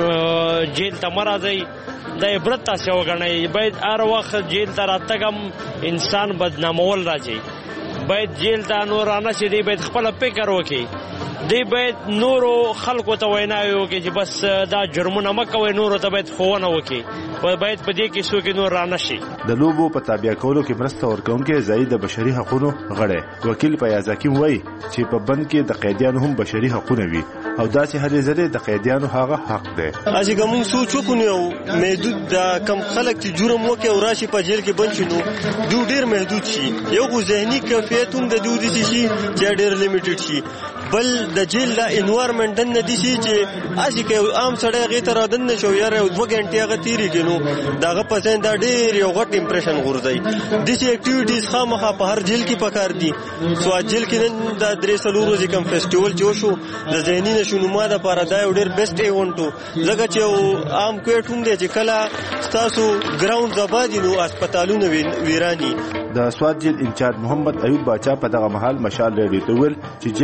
جیل ته مه راځئ، دا عبرت تاسې وګڼئ. باید هر وخت جیل ته راتګم انسان بدنامول راځي. باید جیل ته نور رانه چې دی باید خپل فکر وکړي. دی باید نورو خلکو ته ویناوې وکړي چې بس دا جرمونه مه کوئ. نورو ته باید ښوونه وکړي. باید په دې کې څوک نور رانه شي. د لوبو په تابع کولو کې مرسته ورکوونکی ځایي د بشري حقوقو غړی وکیل فیاض حکیم وایي چې په بند کې د قیدیانو هم بشري حقونه وي او داسې هلې ځلې د قیدیانو هغه حق دی. اسی که موږ سوچ وکړو محدود د کم خلک چې جرم وکړي او راشي په جیل کې بند شي نو دوی ډېر محدود شي. یو خو ذهني کیفیت هم د دوی داسې شي چې ډېر لیمیټډ شي. بل د جیل د انوایرمنټ نه دي شي چې اسی که عام سړی هغې ته رادن نه شو یاره یو دوه ګنټې هغه تېرېږي نو د هغه په ذهن دا ډېر یو غټ امپریشن غورځوي. داسې اکټیویټیز خامخا په هر جیل کې پکار دي. سوات جیل کې نن دا درې څلور ورځې کوم فیسټیول چې وشو د ذهني نشونما دپاره دا یو ډېر بیسټ ایونټ و ځکه چې یو عام کویټ هم دی چې کله ستاسو ګراوند آباد وي نو هسپتالونه ویران وي. د سوات جیل انچارج محمد ایوب باچا په دغه مهال مشال ریډیو ته ویل چې جیل کې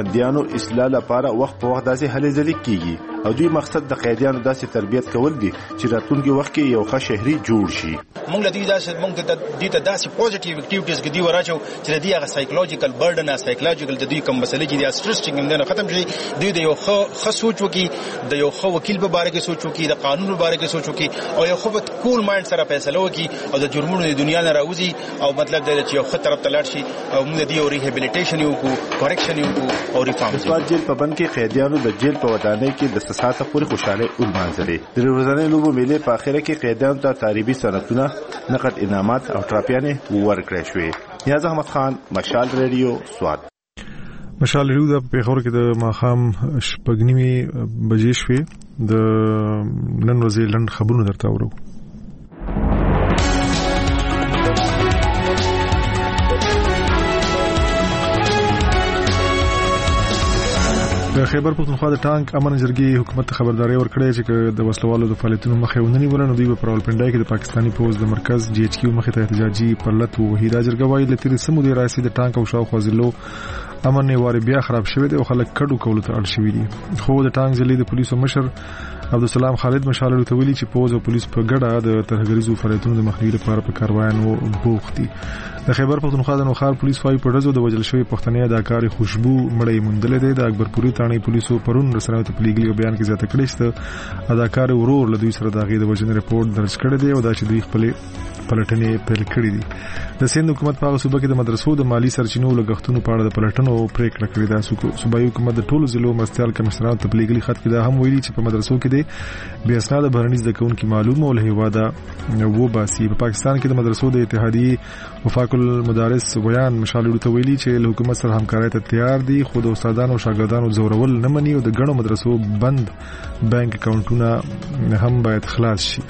بنديانو اصلاح لپاره وخت په وخت داسې هلې ځلې کیږي او دوی مقصد د قیدیانو داسې تربیت کول دي چې راتلونکي وخت کې یو ښه شهري جوړ شي. موږ له دې داسې موږ د دې ته داسې پوزټیو اکټیویټیز کې دی وراچو چې د دې هغه سایکولوژیکل برډن او سایکولوژیکل د دې کوم مسلې چې د سټرس څنګه نه ختم شي دوی د یو ښه سوچ وکي د یو ښه وکیل په اړه کې سوچ وکي د قانون په اړه کې سوچ وکي او یو ښه کول مایند سره فیصله وکي او د جرمونو د دنیا نه راوځي او مطلب دا چې یو ښه طرف ته لاړ شي او موږ د دې ریهابیلیټیشن یو کو کریکشن یو کو او ریفارم. سواد جیل په بند کې قیدیانو د جیل په ودانۍ کې د سساته پورې خوشاله ولمانځلې. د ورځنۍ لوبو میلې په اخره کې قیدیانو ته تعریبي سنتونه، نقد انعامات او ټراپیانې ورکړې شوې. نیاز احمد خان، مشال ریډیو، سواد. مشال ریډیو د پیښور کې د ماخام شپږنیمې بجې شوې. د نن ورځې لنډ خبرونه درته اورو. د خیبر پختونخوا د ټانک امن جرګې حکومت خبرداري ورکړې چې د وسلوالو د فعالیتونو مخه ونیول ولنو دوی په راولپنډای کې د پاکستاني پوز د مرکز جی ایچ کیو مخه ته احتجاجي پرلط وهي دا جرګه وايي لتر سمو دی راسي د ټانک او شاوخوا ضلعو امن نیواري بیا خراب شوی دی او خلک کډو کولو ته اړ شوی دي. خو د ټانک ضلع د پولیسو مشر عبدالسلام خالد مشال ته ویلي چې پوز او پولیس په ګډه د ترهګریزو فعالیتونو د مخنیوي لپاره په کاروایانو بوخت دي. د خیبر پختونخوا د نوخار پولیس وايي په ډزو د وجل شوی پښتنې اداکار خوشبو مړی مندل دی. د اکبرپوري تانی پولیسو پرون رسنیو ته پلیګلی بیان کې زیاته کړی چې اداکار ورور له دوی سره د غي د وجن ریپورت درج کړی دی او دا چې دوی خپل پلټنې پیل کړې دي. د سند حکومت په صوبه کې د مدرسو د مالی سرچینو لګښتونو په اړه د پلټنو پریکړه کړې ده. صوبایي حکومت د ټولو ضلعو مرستيال کمشنرانو ته پلیګلی خط کې دا هم ویلي چې په مدرسو کې د بیا اسناد بهرني زده کوونکو معلومه ول هیواده وو باسي. په پاکستان کې د مدرسو د اتحادیې وفاق المدارس بیان مشالو ته ویلي چې له حکومت سره همکارۍ ته تیار دي خو د استادانو او شاګردانو زورول نه مني او د ګڼو مدرسو بند بانک اکاونټونه هم باید خلاص شي.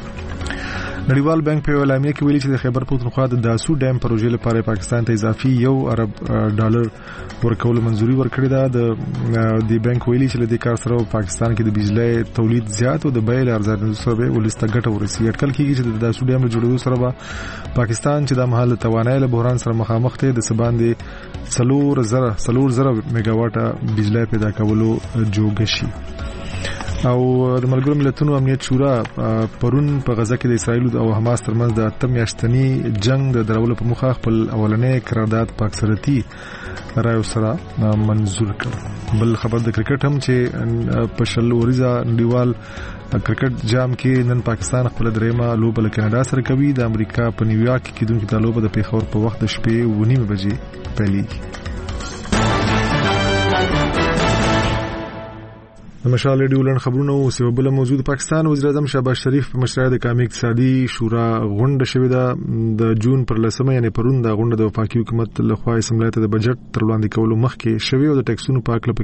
نړیوال بانک په اعلامیه کې ویلي چې د خیبر پختونخوا د داسو ډیم پروژې لپاره پاکستان ته اضافي یو ارب ډالر ورکول منځوري ورکړې ده. د د بانک ویلي چې د کار سره پاکستان کې د بجلی تولید زیات او د بیل ارزانه سره به ولسته ګټه ورسي. اټکل کیږي چې د داسو ډیم له جوړولو سره به پاکستان چې د محل توانایي له بحران سره مخامخ دی د سباندې څلور زره څلور زره میگا واټه بجلی پیدا کولو جوګ شي. او د ملګرو ملتونو امنیت شورا پرون په غزه کې د اسرایل او حماس ترمنځ د اتم میاشتنی جنگ د درولو په مخه خپل اولنې قرارداد په اکثریتي رایو سره منظور کړ. بل خبر د کرکټ هم چې په شل ورځا نړیوال کرکټ جام کې نن پاکستان خپل دریمه لوبه له کاناډا سره کوي. د امریکا په نیویارک کې کېدونکې د لوبه د پیښور په وخت د شپې و نیمه بجې پیلېږي. د مشال ریډیو لن خبرونه او سبب موجود پاکستان وزیر اعظم شهباز شریف په مشرۍ د قومي اقتصادي شورا غونډه شوې ده د جون پر لسمه یعنی پرون د غونډه د وفاقي حکومت لخوا اسمبلی ته د بجټ تر وړاندې کولو مخکې شوې او د ټیکسونو په اړه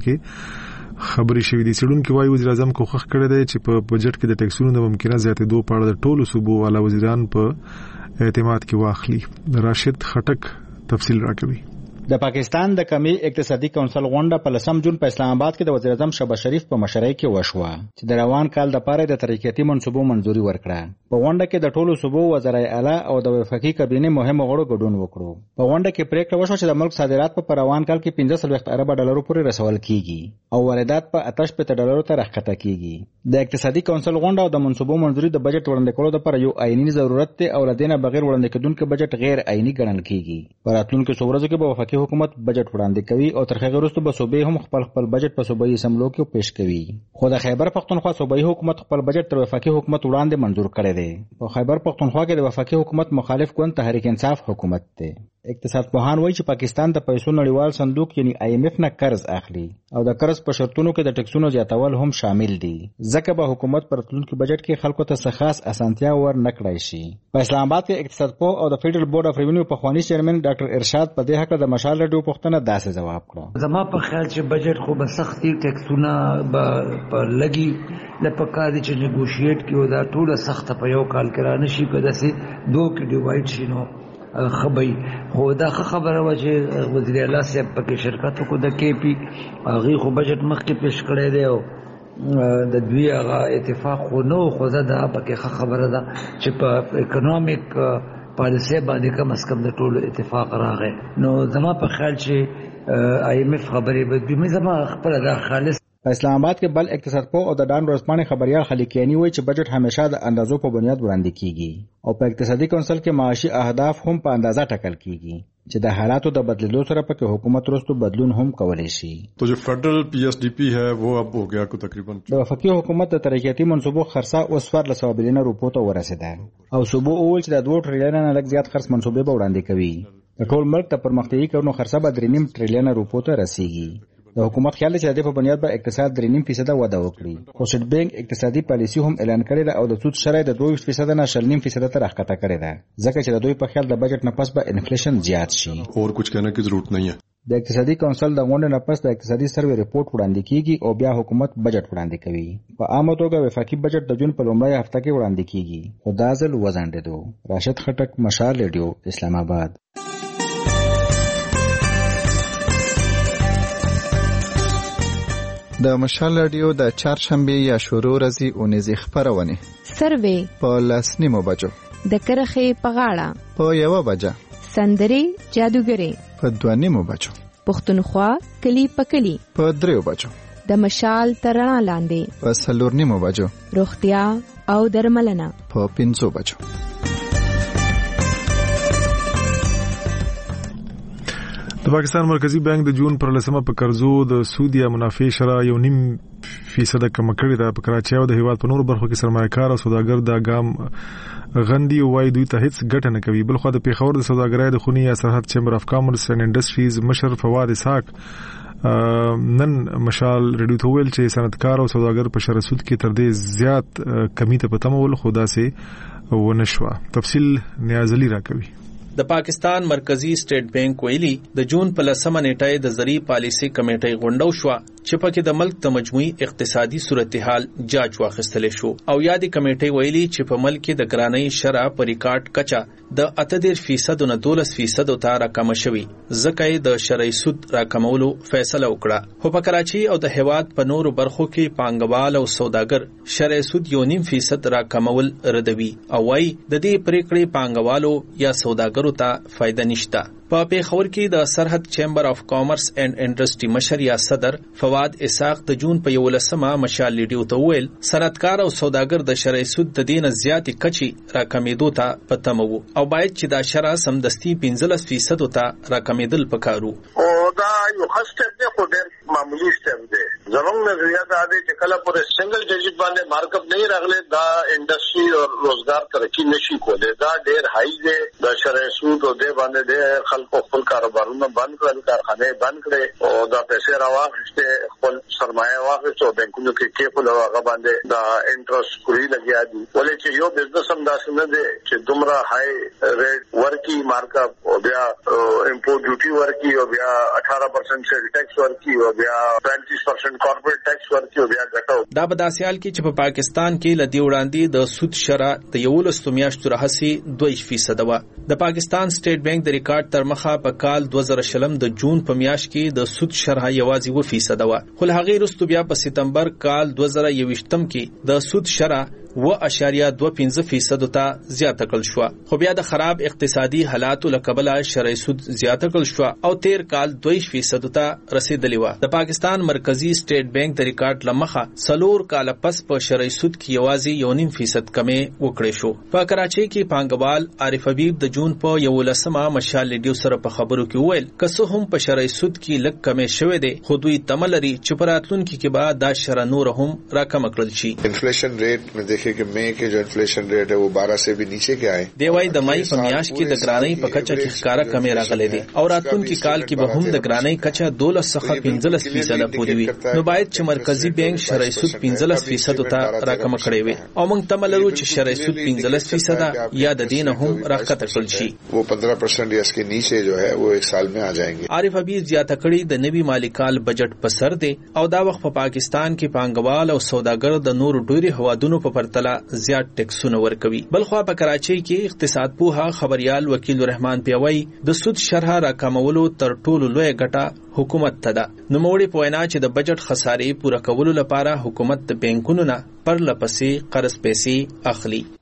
پکې خبري شوې دي. څېړونکو وايي وزیر اعظم کوښښ کړی دی چې په بجټ کې د ټیکسونو د ممکنه زیاتېدو په اړه د ټولو صوبو والا وزیران په اعتماد کې واخلي. راشد خټک تفصیل راکوي. د پاکستان د قومي اقتصادي کونسل غونډه په لسم جون په اسلام آباد کې د وزیر اعظم شهباز شریف په مشرۍ کې وشوه چې د روان کال د لپاره د ترقیاتي منصوبو منځوري ورکړه. په غونډه کې د ټولو صوبو وزرای اعلی او د وفاقي کابینې مهم غړو ګډون وکړو. په غونډه کې پریکړه وشوه چې د ملک صادرات په روان کال کې پنځه سلويخت ارب ډالرو پورې رسول کیږي او واردات په اتش په ډالرو ته راښکته کیږي. د اقتصادي کونسل غونډه او د منصوبو منځوري د بجټ وړاندې کولو لپاره یو آئینی ضرورت دی او لدینه بغیر وړاندې کېدونکو بجټ غیر آئینی ګڼل کیږي. په راتلونکو څو ورځو کې به وفاقي حکومت بجټ وړاندې کوي او تر هغه وروسته به صوبې هم خپل خپل بجټ په صوبایي اسمبلو کې پیش کوي. خو د خیبر پختونخوا صوبایي حکومت خپل بجټ تر وفاقي حکومت وړاندې منظور کړی دی. په خیبر پختونخوا کې د وفاقي حکومت مخالف ګوند تحریک انصاف حکومت دی. اقتصاد پوهان وایي چې پاکستان د پیسو نړیوال صندوق یعنی آی ایم ایف نه قرض اخلي او د قرض په شرطونو کې د ټکسونو زیاتول هم شامل دي. ځکه به حکومت پر راتلونکي بجټ کې خلکو ته خاص اسانتیا ور نه کړای شي. په اسلام آباد کې اقتصاد پوه او د فیډرل بورډ اف ریونیو پخوانی چیرمن ډاکټر ارشاد په دې حق د مشال رادیو پښتنه داسې جواب کړ. زما په خیال چې بجټ خو به سختي ټکسونه به په لګي لپاره چې نیګوشیټ کیو دا ټول سخت په یو کال کې را نشي په داسې دوه کې ډیوایډ شي نو خبري خو دا خبره و چې وزیر اعلی صاحب پکې شرکت کو د کې پی هغه خو بجټ مخکې پیش کړی دی او د دوی هغه اتفاق خو نو خو دا پکې خبره ده چې په اکونومیک پالیسي باندې کم از کم د ټولو اتفاق راغی. نو زما په خیال چې آی ایم ایف خبرې به دوی زما خپل د خالص په اسلام آباد کې بل اقتصاد پوه او د ډان ورځپاڼې خبريال خلیقیانی وایي چې بجټ همیشه د اندازو په بنیاد وړاندې کیږي او په اقتصادي کونسل کې معاشي اهداف هم په اندازه ټاکل کیږي چې د حالاتو د بدلیدو سره پکې حکومت وروسته بدلون هم کولی شي. تو جو فیڈرل پی ایس ڈی پی ہے وہ اب ہو گیا کو تقریبا د وفاقي حکومت د ترقیاتي منصوبو خرڅه اوس څوارلس سوه بلینه روپو ته ورسېده او صوبو وویل چې د دوه ټریلیونه نه لږ زیات خرڅ منصوبې به وړاندې کوي. د ټول ملک د پرمختیایي کارونو خرڅه به درې نیم ټریلیونه روپو ته رسیږي. د حکومت خیال چې د دې په بنیاد به اقتصاد درې نیم فیصد وده وکړي. خو سټ بانک اقتصادي پالیسي هم اعلان کړې ده او د سود شرای د دوه فیصد نه شل نیم فیصد ته راښکته کړې ده ځکه چې د دوی په خیال د بجټ نه پس به انفلیشن زیات شي. اور کچھ کہنے کی ضرورت نہیں ہے. د اقتصادي کونسل د غونډې نه پس د اقتصادي سروې رپورټ وړاندې کیږي او بیا حکومت بجټ وړاندې کوي. په عامه توګه وفاقي بجټ د جون په لومړۍ هفته کې وړاندې کیږي خو دا ځل وځنډېدو. راشد خټک، مشال ریډیو، اسلام آباد. د مشال رادیو د چهارشنبه یا شروع ورځې اونیزې خبرونه سروې په لسنیمو بجو د کرخې په غاړه په یو بجه سندري جادوګري په دوانیمو بجو پښتونخوا کلی په کلی په دریو بجو د مشال ترڼا لاندې په سلورنیمو بجو روغتیا او درملنه په پنځو بجو. د پاکستان مرکزی بانک د جون پر لسمه په قرضو د سود یا منافع شرح یو نیم فیصد کم کړی ده. په کراچۍ او د هیواد په نورو برخو کې سرمایه‌کار او سوداګر د ګام غندي او وايي دوی ته هیڅ ګټه نه کوي. بل خو د پیښور د سوداګرۍ د خونی یا سرحد چیمبر اف کامرس اینڈ انډستریز مشر فواد اسحاق نن مشال ریډیو ته ویل چې صنعتکار او سوداګر په شرح سود کې تر دې زیات کمی ته پتمول خدا سي ونشوا. تفصیل نیاز علي راکوي. د پاکستان مرکزی سټیټ بانک ویلي د جون په لسمه نیټه د زری پالیسي کمیټې غونډه شو چې پکې د ملک د مجموعي اقتصادي صورتحال جاج واخیستل شو او یادي کمیټې ویلي چې په ملک د ګرانۍ شرح په ریکارډ کچا د اتدیر فیصد نه دولس فیصد ته راکم شوی ځکه د شرعي سود راکمولو فیصله وکړه. خو په کراچۍ او د هیواد په نورو برخو کې پانګوال او سوداګر شرعي سود یو نیم فیصد راکمول ردوي او وايي د دې پریکړې پانګوالو یا سوداګر ته فائدہ نشته. په پیښور کې د سرحد چیمبر اف کامرس اینڈ انډستری مشر یا صدر فواد اسحاق د جون په یولسمه مشال لیډیو ته ویل صنعتکار او سوداګر د شرعي سود د دین زیاتې کچي راکمېدو ته پتمو او باید چې دا شرع سمدستي پنځلس فیصد ته راکمېدل پکارو. او دا یو خسته دی خو ډېر معمولی سټپ دی. زموږ نظریه دا دی چې کله پر سنگل ډیجیټ باندې مارکاپ نه راغلی دا انډستری او روزګار ترقی نشي کولای. دا ډېر هاي دی. دا شرعي سود او دې باندې ډېر خلکو خپل کاروبارونه بند کړل، کارخانه بند کړې او دا پیسې راواخیسته خپل سرمایه واخیسته او بانکونو کې کې په لږه باندې دا انټرست کوي لګیا دي. ولې چې یو بزنس هم داسې نه دی چې دومره هاي ریټ ورکی مارکاپ او بیا امپورټ ډیوټي ورکی او بیا اٹھارہ پرسنٹ سیل ټیکس ورکی او بیا پینتیس پرسنٹ کارپوریټ ټیکس ورکی او بیا ګټو. دا په داسې حال کې چې په پاکستان کې لدی وړاندې د سود شرح د یولس میاشتو راهسي دوه فیصد و. د پاکستان سټیټ بانک د ریکارډ تر مخه په کال دوه زره شلم د جون په میاشت کې د سود شرح یوازې و فیصد و. خو هغه وروسته بیا په سپتمبر کال دوه زره یوویشتم کې د سود شرح و اشاریه دوه پنځه فیصد ته زیاته کړل شو. خو بیا د خراب اقتصادي حالاتو لکبله شرعي سود زیاته کړل شو او تیر کال دوه فیصد ته رسیدلی و. د پاکستان مرکزی سټیټ بانک د ریکارډ لمخه سلور کال پس په شرعي سود کې یوازې یو نیم فیصد کمې وکړې شو. په کراچۍ کې پانګوال عارف حبیب د جون په یولسمه مشال لیډیو سره په خبرو کې ویل کسه هم په شرعي سود کې لږ کمې شوې ده خو دوی تملري چې پراتلونکو کې به دا شرع نور هم راکم کړل شي. انفلیشن ریټ مې دیکھے کہ مئی کے جو انفلیشن ریٹ ہے وہ بارہ سے بھی نیچے کے آئے. دی وای د مئی په میاشت کې د ګرانۍ په کچه کې ښکارا کمې راغلې دي او راتلونکي کال کې به هم د ګرانۍ کچه دولس څخه پنځلس فیصد پورې وي. نو باید چې مرکزی بانک شرعي سود پنځلس فیصد ته راکم کړی وي او موږ تملرو چې شرعي سود پنځلس فیصد یا د دین هم راکته کړل شي. وہ پندرہ پرسنٹ یا اس کے نیچے جو ہے وہ ایک سال میں آ جائیں گے. عارف حبیب زیاته کړي د نوي مالی کال بجټ په سر دی او دا وخت په پاکستان کې پانګوال او سوداګر د نورو ډېری هوادونو په پرتله زیات ټیکسونه ورکوي. بلخوا په کراچۍ کې اقتصاد پوها خبريال وکیل الرحمن پیوي د سود شرح راکمولو تر ټولو لوی ګټه حکومت ته ده. نو موړي پوینا چې د بجټ خسارې پوره کولو لپاره حکومت د بانکونو نه پر لپسې قرض پیسې اخلي.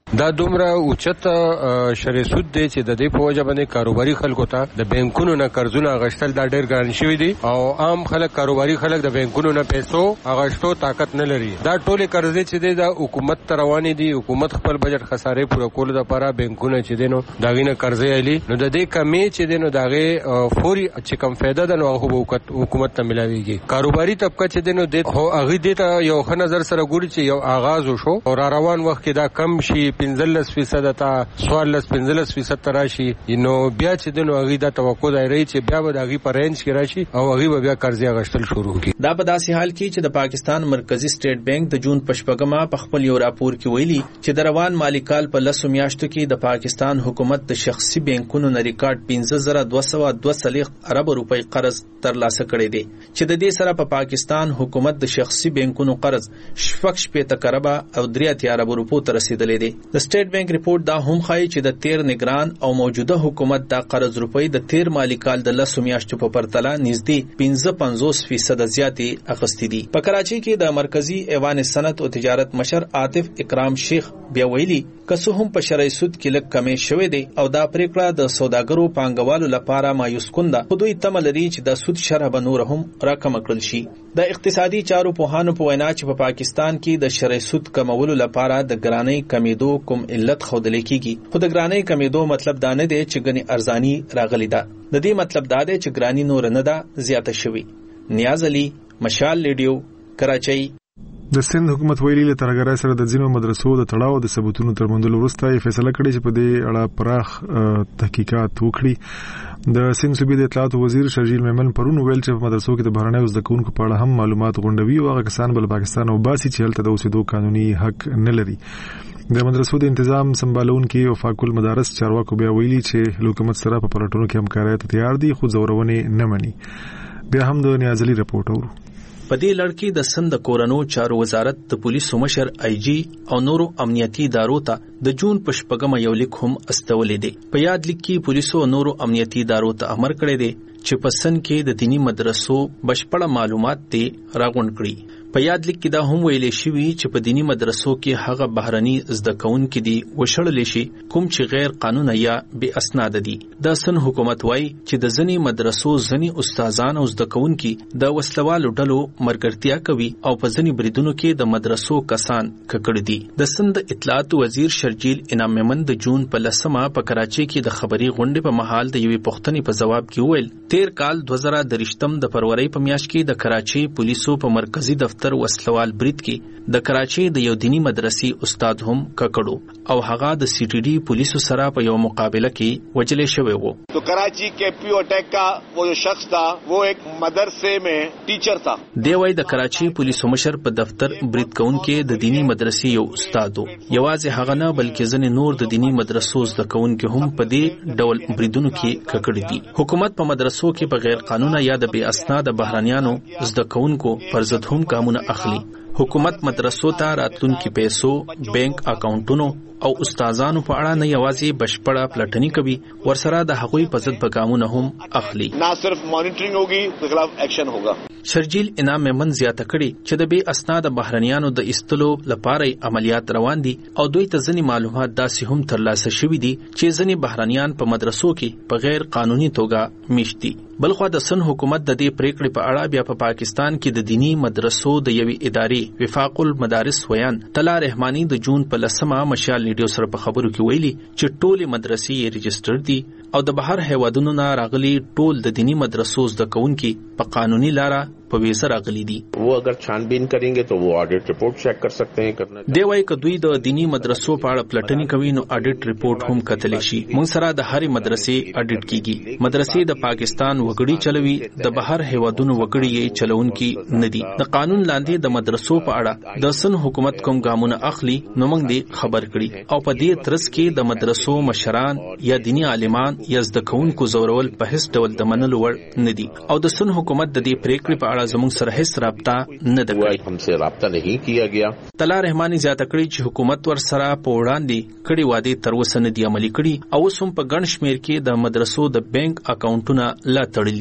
دا دومره اوچت شرعي سود دی چې د دې په وجه باندې کاروباري خلکو ته د بانکونو نه قرضونه غشتل دا ډېر ګران شوی دي او عام خلک کاروباري خلک د بانکونو نه پیسو غشتو طاقت نه لري. دا ټولې قرضې چې دی د حکومت ته روانې دي، حکومت خپل بجټ خسارې پوره کولو لپاره بانکونه چې دی نو د هغې نه قرضې اخلي، نو د دې کمې چې دی نو د هغې فوري چې کوم فایده ده نو هغه به حکومت ته ملاویږي. کاروباري طبقه چې دی نو هغې دې ته یو ښه نظر سره ګوري چې یو آغاز وشو او را روان وخت کې دا کم شي پنځلس فیصد ته څوارلس پنځلس فیصد ته راشي، نو بیا چې دی نو هغې دا توقع دایري چې بیا به د هغې په رینج کې راشي او هغې به بیا قرضې اخیستل شروع کړي. دا په داسې حال کې چې د پاکستان مرکزی سټیټ بانک د جون په شپږمه په خپل یو راپور کې ویلي چې د روان مالي کال په لسو میاشتو کې د پاکستان حکومت د شخصي بانکونو نه ریکارډ پنځه زره دوه سوه دوه څلوېښت ارب روپۍ قرض ترلاسه کړی دی، چې د دې سره په پاکستان حکومت د شخصي بانکونو قرض شپږ شپېته کربه او درې اتیا ارب روپو ته رسیدلی دی. د سټیټ بانک ریپورت دا هم ښایي چې د تیر نگران او موجوده حکومت دا قرض روپۍ د تیر مالي کال د لسو میاشتو په پرتله نږدې پنځه پنځوس فیصده زیاتې اخیستې دي. په کراچۍ کې د مرکزی ایوان صنعت او تجارت مشر عاطف اکرام شیخ بیا ویلي که څه هم په شرعي سود کې لږ کمې شوې دی او دا پریکړه د سوداګرو پانګوالو لپاره مایوس کن ده، خو دوی تمه لري چې د سود شرح به نور هم راکمه کړل شي. د اقتصادي چارو پوهانو په وینا چې په پاکستان کې د شرعي سود کمولو لپاره د ګرانۍ کمیدو کوم علت ښودل کېږي، خو د ګرانۍ کمیدو مطلب دا نه دی چې ګنې ارزاني راغلی ده، د دې مطلب دا دی چې ګراني نور نه ده زیاته شوې. نیاز علي، مشال ریډیو، کراچۍ. د سند حکومت ویلي له ترګرای سره د ځینو مدرسو د تړاو د ثبوتونو تر موندلو وروسته یې فیصله کړې چې په دې اړه پراخ تحقیقات وکړي. د سند صوبې د اطلاعات وزیر شرجیل میمن پرون ویل چې په مدرسو کې د بهرنیو زده کوونکو په اړه هم معلومات غونډوي او هغه کسان بل پاکستان او باسي چې هلته د اوسېدو قانوني حق نه لري. د مدرسو د تنظیم سمبالونکي وفاق المدارس چارواکو بیا ویلي چې حکومت سره په پلټونو کې همکارۍ ته تیار دي خو زورونې نه مني. بیا هم د نیازلي رپورټ اورو. په دې لړ کې د سند کورنو چارو وزارت د پولیسو مشر آی جی او نورو امنیتي ادارو ته د جون په شپږمه یو لیک هم استولې دی. په یاد لیک کې پولیسو او نورو امنیتي ادارو ته امر کړی دی چې په سند کې د دینی مدرسو بشپړه معلومات دی راغونډ کړي. په یاد لیک کې دا هم ویلې شوی چې په دینی مدرسو کې هغه بهرني زده کوونکي دي وشړل شي کوم چې غیر قانوني یا بې اسناد دي. د سن حکومت وایي چې د ځینې مدرسو ځینې استادان او زده کوونکي د وسلوالو ډلو مرګرتیا کوي او په ځینې بریدونو کې د مدرسو کسان ککړ دي. د سند اطلاعات وزیر شرجیل انعام میمن د جون په لسمه په کراچۍ کې د خبري غونډې په مهال د یوې پوښتنې په جواب کې ویل تیر کال دوه زره درشتم د فروری په میاشت کې د کراچۍ پولیسو په مرکزی دفتر تر وسلوال برید کې د کراچۍ د یو دینی مدرسې استاد هم ککړو او هغه د سی ټي ډي پولیسو سره په یو مقابله کې وجلې شوی وو. تو کراچی کے پیو اٹیک کا وہ جو شخص تھا وہ ایک مدرسے میں ٹیچر تھا. دی وای د کراچۍ پولیسو مشر په دفتر برید کوونکې د دینی مدرسې یو استاد وو. یوازې هغه نه بلکې ځینې نور د دینی مدرسو زده کوونکي هم په دې ډول بریدونو کې ککړ دي. حکومت په مدرسو کې په غیر قانوني یا د بې اسناد بهرانيانو زده کوونکو پر ضد هم ګامونه اخلي. حکومت مدرسو ته راتلونکي پیسو، بانک اکاونټونو او استادانو په اړه نه یوازې بشپړه پلټنی کوي، ورسره د هغوی په ضد ګامونه هم اخلي. نه صرف مانیټرینګ ہوگی، د خلاف ایکشن ہوگا. شرجیل انعام میمن زیاته کړي چې د بې اسناد بهرانيانو د ایستلو لپاره عملیات روان دي او دوی ته ځینې معلومات داسې هم ترلاسه شوي دي چې ځینې بهرانيان په مدرسو کې په غیر قانوني توګه میشت دي. بلخوا د سن حکومت د دې پریکړې په اړه بیا په پا پاکستان کې د دینی مدرسو د یوې ادارې وفاق المدارس ویان طلا رحمانی د جون په لسمه مشال ریډیو سره په خبرو کې ویلي چې ټولې مدرسې یې رجسټر دي او د بهر هیوادونو نه راغلي ټول د دینی مدرسو زده کوونکي په قانوني لاره په ویزه راغلي دي. وہ اگر چھانبین کریں گے تو وہ آڈٹ رپورٹ چیک کر سکتے ہیں. کرنا دی وای ک دوی د دینی مدرسو په اړه پلټنی کوي نو آډټ رپورټ هم کتلی شي. مونږ سره د هرې مدرسې آډټ کیږي. مدرسې د پاکستان وګړي چلوي، د بهر هیوادونو وګړي یې چلونکي نه دي. د قانون لاندې د مدرسو په اړه د سن حکومت کوم ګامونه اخلي نو موږ دې خبر کړي او په دې ترڅ کې د مدرسو مشران یا دینی عالمان یا زده کوونکو زورول په هیڅ ډول د منلو وړ نه دي او د سن حکومت د دې پریکړې په اړه زموږ سره هیڅ رابطه نه ده کړې. هم سره رابطه نه کیه گیا. طلا رحمانی زیاته کړي چې حکومت ور سره په وړاندې کړي وعده تر اوسه نه دي عملي کړي او اوس هم په ګڼ شمېر کې د مدرسو د بانک اکاونټونه لا تړلي دي.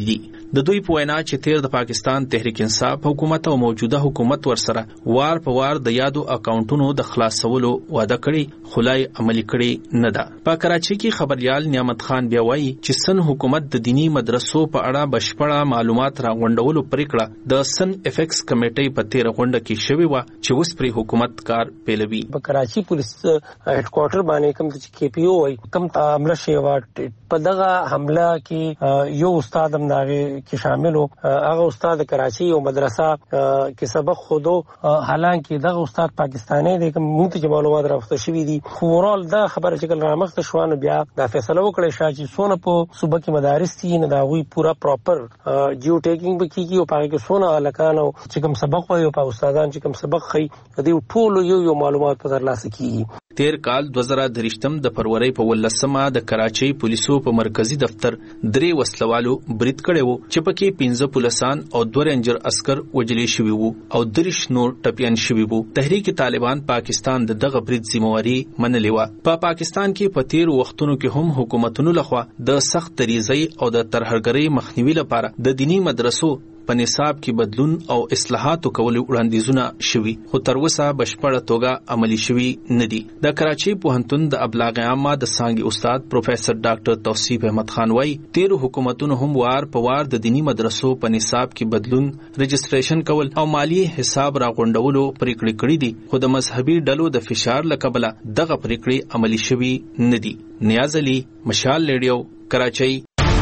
د دوی په وینا چې تیر د پاکستان تحریک انصاف حکومت او موجوده حکومت ورسره وار په وار د یادو اکاونټونو د خلاصولو وعده کړي خو لا عملي کړي نه ده. په کراچي کې خبريال نعمت خان بیا وایي چې سن حکومت د دینی مدرسو په اړه بشپړه معلومات راغونډولو پریکړه د سن افیکس کمیټې په تیر غونډه کې شوې و چې اوس پر حکومت کار پیلوي. په کراچي پولیس هډ کوارټر باندې کوم چې کې پی او وای کوم حمله شوی و په دغه حمله کې یو استاد هم داغه کې شامل وو. هغه استاد کراچي او مدرسه کې سبق خودو حالانکه دغه استاد پاکستاني دی کوم مونږ ته معلومات راوخته شوی دي. خورال دا خبره چې کله رامخته شوانه بیا دا فیصله وکړي چې سونه په صوبه کې مدارس دي نه دا وی پورا پراپر جیو ټیکینګ به کیږي او پاره کې سونه الکان او چې کوم سبق وایي او په استادان چې کوم سبق خي د ټول یو یو معلومات په ترلاسه کیږي. تیر کال دوه زره درشتم د فروری په ولسمه د کراچۍ پولیسو په مرکزی دفتر درې وسلوالو برید کړي وو چې پکې پنځه پولیسان او دوه رینجر عسكر وجلې شوي وو او درش نور ټپيان شوي وو. تحریک طالبان پاکستان د دغه برید ذمہواری منلې و. په پا پاکستان کې په تیر وختونو کې هم حکومتونو لخوا د سخت دریزۍ او د ترهګرۍ مخنیوي لپاره د دینی مدرسو په نصاب کې بدلون او اصلاحاتو کولو وړاندیزونه شوي خو تر اوسه بشپړه توګه عملی شوي نه دي. د کراچۍ پوهنتون د ابلاغ عامه د څانګې استاد پروفیسور ډاکټر توصیف احمد خان وايي تیر حکومتونو هم وار په وار د دینی مدرسو په نصاب کې بدلون رجسټریشن کول او مالی حساب راغونډولو پریکړې کړې دي خو د مذهبي ډلو د فشار لکبله دغه پریکړې عملی شوي نه دي. نیاز علي، مشال ریډیو، کراچۍ.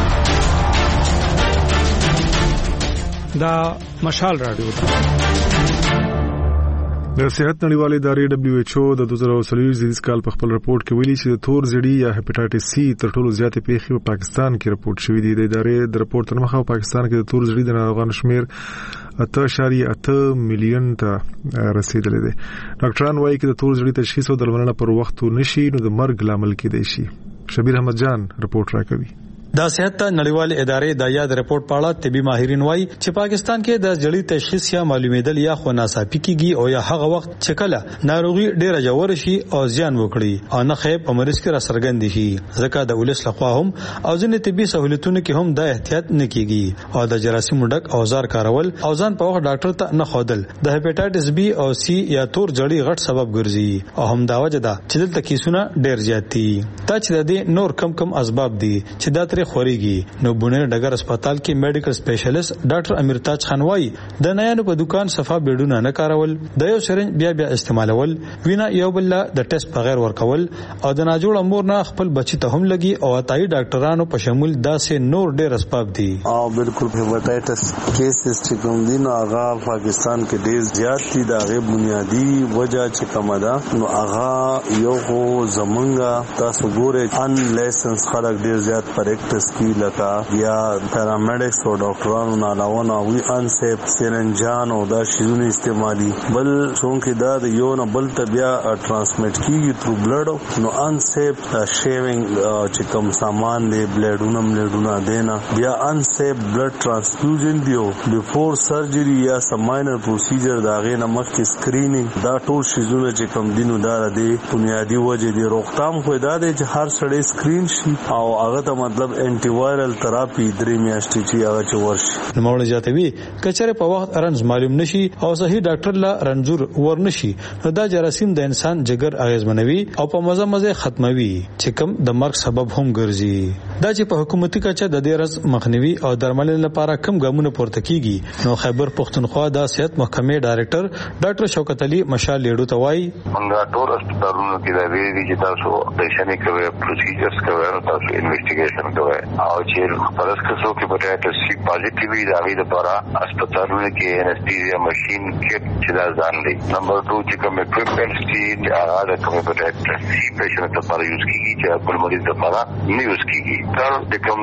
دا مشال رادیو ده. د صحت نړیوالې ادارې دبليو ایچ او د دوه زره څلور زیږدیز کال په خپل رپورت کې ویلي چې د تور زیړي یا هپاتایټس سی تر ټولو زیاتې پیښې په پاکستان کې رپورت شوې دي. د ادارې د رپورت تر مخه پاکستان کې د تور زیړي د ناروغانو شمیر اته اعشاریه اته میلیون ته رسیدلی دی. ډاکټران وایي چې د تور زیړي تشخیص او درملنه پر وخت نشي نو د مرګ لامل کېدای شي. شبیر احمد جان رپورت راکوي. د صحت نړیوالې ادارې د یاد رپورت په اړه طبي ماهرین وایي چې پاکستان کې د جړی تشخیص یا معلومېدل یا خو ناڅاپي کیږي او یا هغه وخت چې کله ناروغي ډیره ژور شي او زیان وکړي او نه خیب په مریض کې را څرګند شي. ځکه د ولس لخوا هم او ځینې طبي سہولتونو کې هم د احتیاط نه کیږي او د جراثیم ډک اوزار کارول او ځان په وخت ډاکټر ته نه خودل د هپاتایټس بی او سی یا تور جړی غټ سبب ګرځي او هم دا وجه ده چې دلته کیسونه ډیر زیات دي. دا چې د دې نور کم کم اسباب دي چې دا ترې خوريږي. نو بونیر ډګر هسپتال کې میډیکل سپیشلیست ډاکټر امیرتاج خان وايي د نایانو په دکان صفه بیډونه نه کارول، د یو سرنج بیا بیا استعمالول، وینا یو بل د ټیسټ بغیر ورکول او د ناجوړ امور نه خپل بچی ته هم لګي او اتای ډاکټرانو په شمول داسې نور ډیر اسباب دي. او بالکل هپاتایټس کیسز چې کوم دي نو هغه پاکستان کې ډیر زیات دي. دا غي بنیادی وجہ چې کوم ده نو هغه یو خو زمونږه تاسو ګوره ان لایسنس خلک ډیر زیات پریکټس کی لکه یا پیرامیډکس او ډاکټرانو نه علاوه نه وی ان سیف سرنجان او دا شیونه استعمالي بل څونکه دا د یو نه بل ته بیا ترانسمیټ کیږي تھرو بلډ نو ان سیف شیوینګ چې کوم سامان دی بلډونه بلډونه دینا بیا ان سیف بلډ ترانسفیوژن دیو بیفور سرجری یا سم ماینر پروسیجر دا غي نه مخکې سکرینینګ دا ټول شیزونه چې کوم دینو دار دی بنیادی وجه دی. روغتام خو دا دی چې هر سړی سکرین شي او هغه ته مطلب انټي وایرل تراپی درې میاشتې چې هغه چې ورشي. نوموړ جاتوي کچره په وخت رنز معلوم نشي او صحیح ډاکټر لا رنځور ورنشي نو دا جراثیم د انسان جګر اغیزمنوي او په مزه مزه ختموي چې کوم د مرګ سبب هم ګرځي. دا چې په حکومتي کچه د دې رز مخنیوي او درملنې لپاره کم ګامونه پورته کیږي نو خیبر پښتونخوا د صحت محکمې ډایریکټر ډاکټر شوکت علي مشال لیډو ته وایي موږ ټول هسپتالونو کې دا ویلي چې تاسو پیشنې کوي پروسیجرز کوي تاسو انویسټیګیشن کوي او چې پرس کسو کې هپاتایټس سی پازیټیوي دا غي لپاره هسپتالونو کې انستیزیا ماشين کې چې دا ځان دی. نمبر دوه چې کوم اکوپمنټس چې هغه د کوم هپاتایټس سی پیشنټ لپاره یوز کیږي چې خپل مریض لپاره نه یوز کیږي. تر د کوم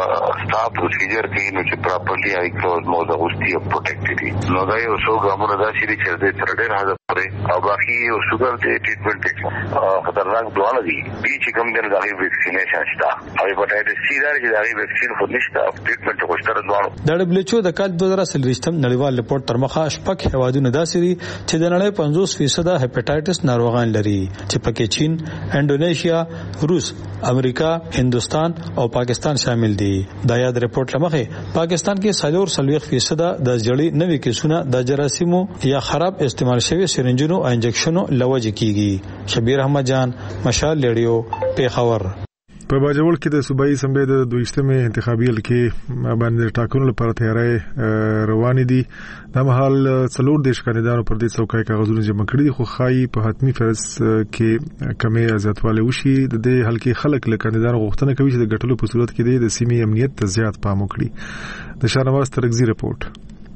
سټاپ پروسیجر کې نو چې پراپرلی هاي کلوز موزه غوستي او پروټیکټډ دي نو دا یو څو ګامونه دا چې د تر ډېر حد خوري او باقي او شوګر د ټریټمنټ خطرناک دواړه دي دي چې کوم د دغه ویکسینیشن شته او هیپاټایټس سی دا چې دغه ویکسین خو نشته ټریټمنټ خو شته دواړه. د دبليو ایچ او د کال دوه زره څلوېښتم نړیوال رپورت تر مخه شپږ هیوادونه داسې دي چې د نړۍ پنځوس فیصد هیپاټایټس ناروغان لري چې پکې چین، انډونیشیا، روس، امریکا، هندستان او پاکستان شامل دي. دا یاد رپورت لمخه پاکستان کې څلور څلوېښت فیصد د جړی نوي کیسونه د جراثیمو یا خراب استعمال شوی سرنجونو او انجکشنو لوجه کیږي. شبیر احمد جان، مشال ریډیو، پیښور. په باجوړ کې د صوبایي اسمبلی د دویشتمې انتخابي حلقې باندې ټاکنو لپاره تیاری روان دي. د مهال څلور دیش کاندیدانو پر دې څوکۍ کاغذونه جمع کړي دي، خو خای په حتمی فرض کې کمې زیاتوالی وشي. د دې حلقې خلک له کاندیدانو غوښتنه کوي چې د ګټلو په صورت کې د سیمې امنیت ته زیات پام وکړي. د شاهنواز ترکزي رپورت.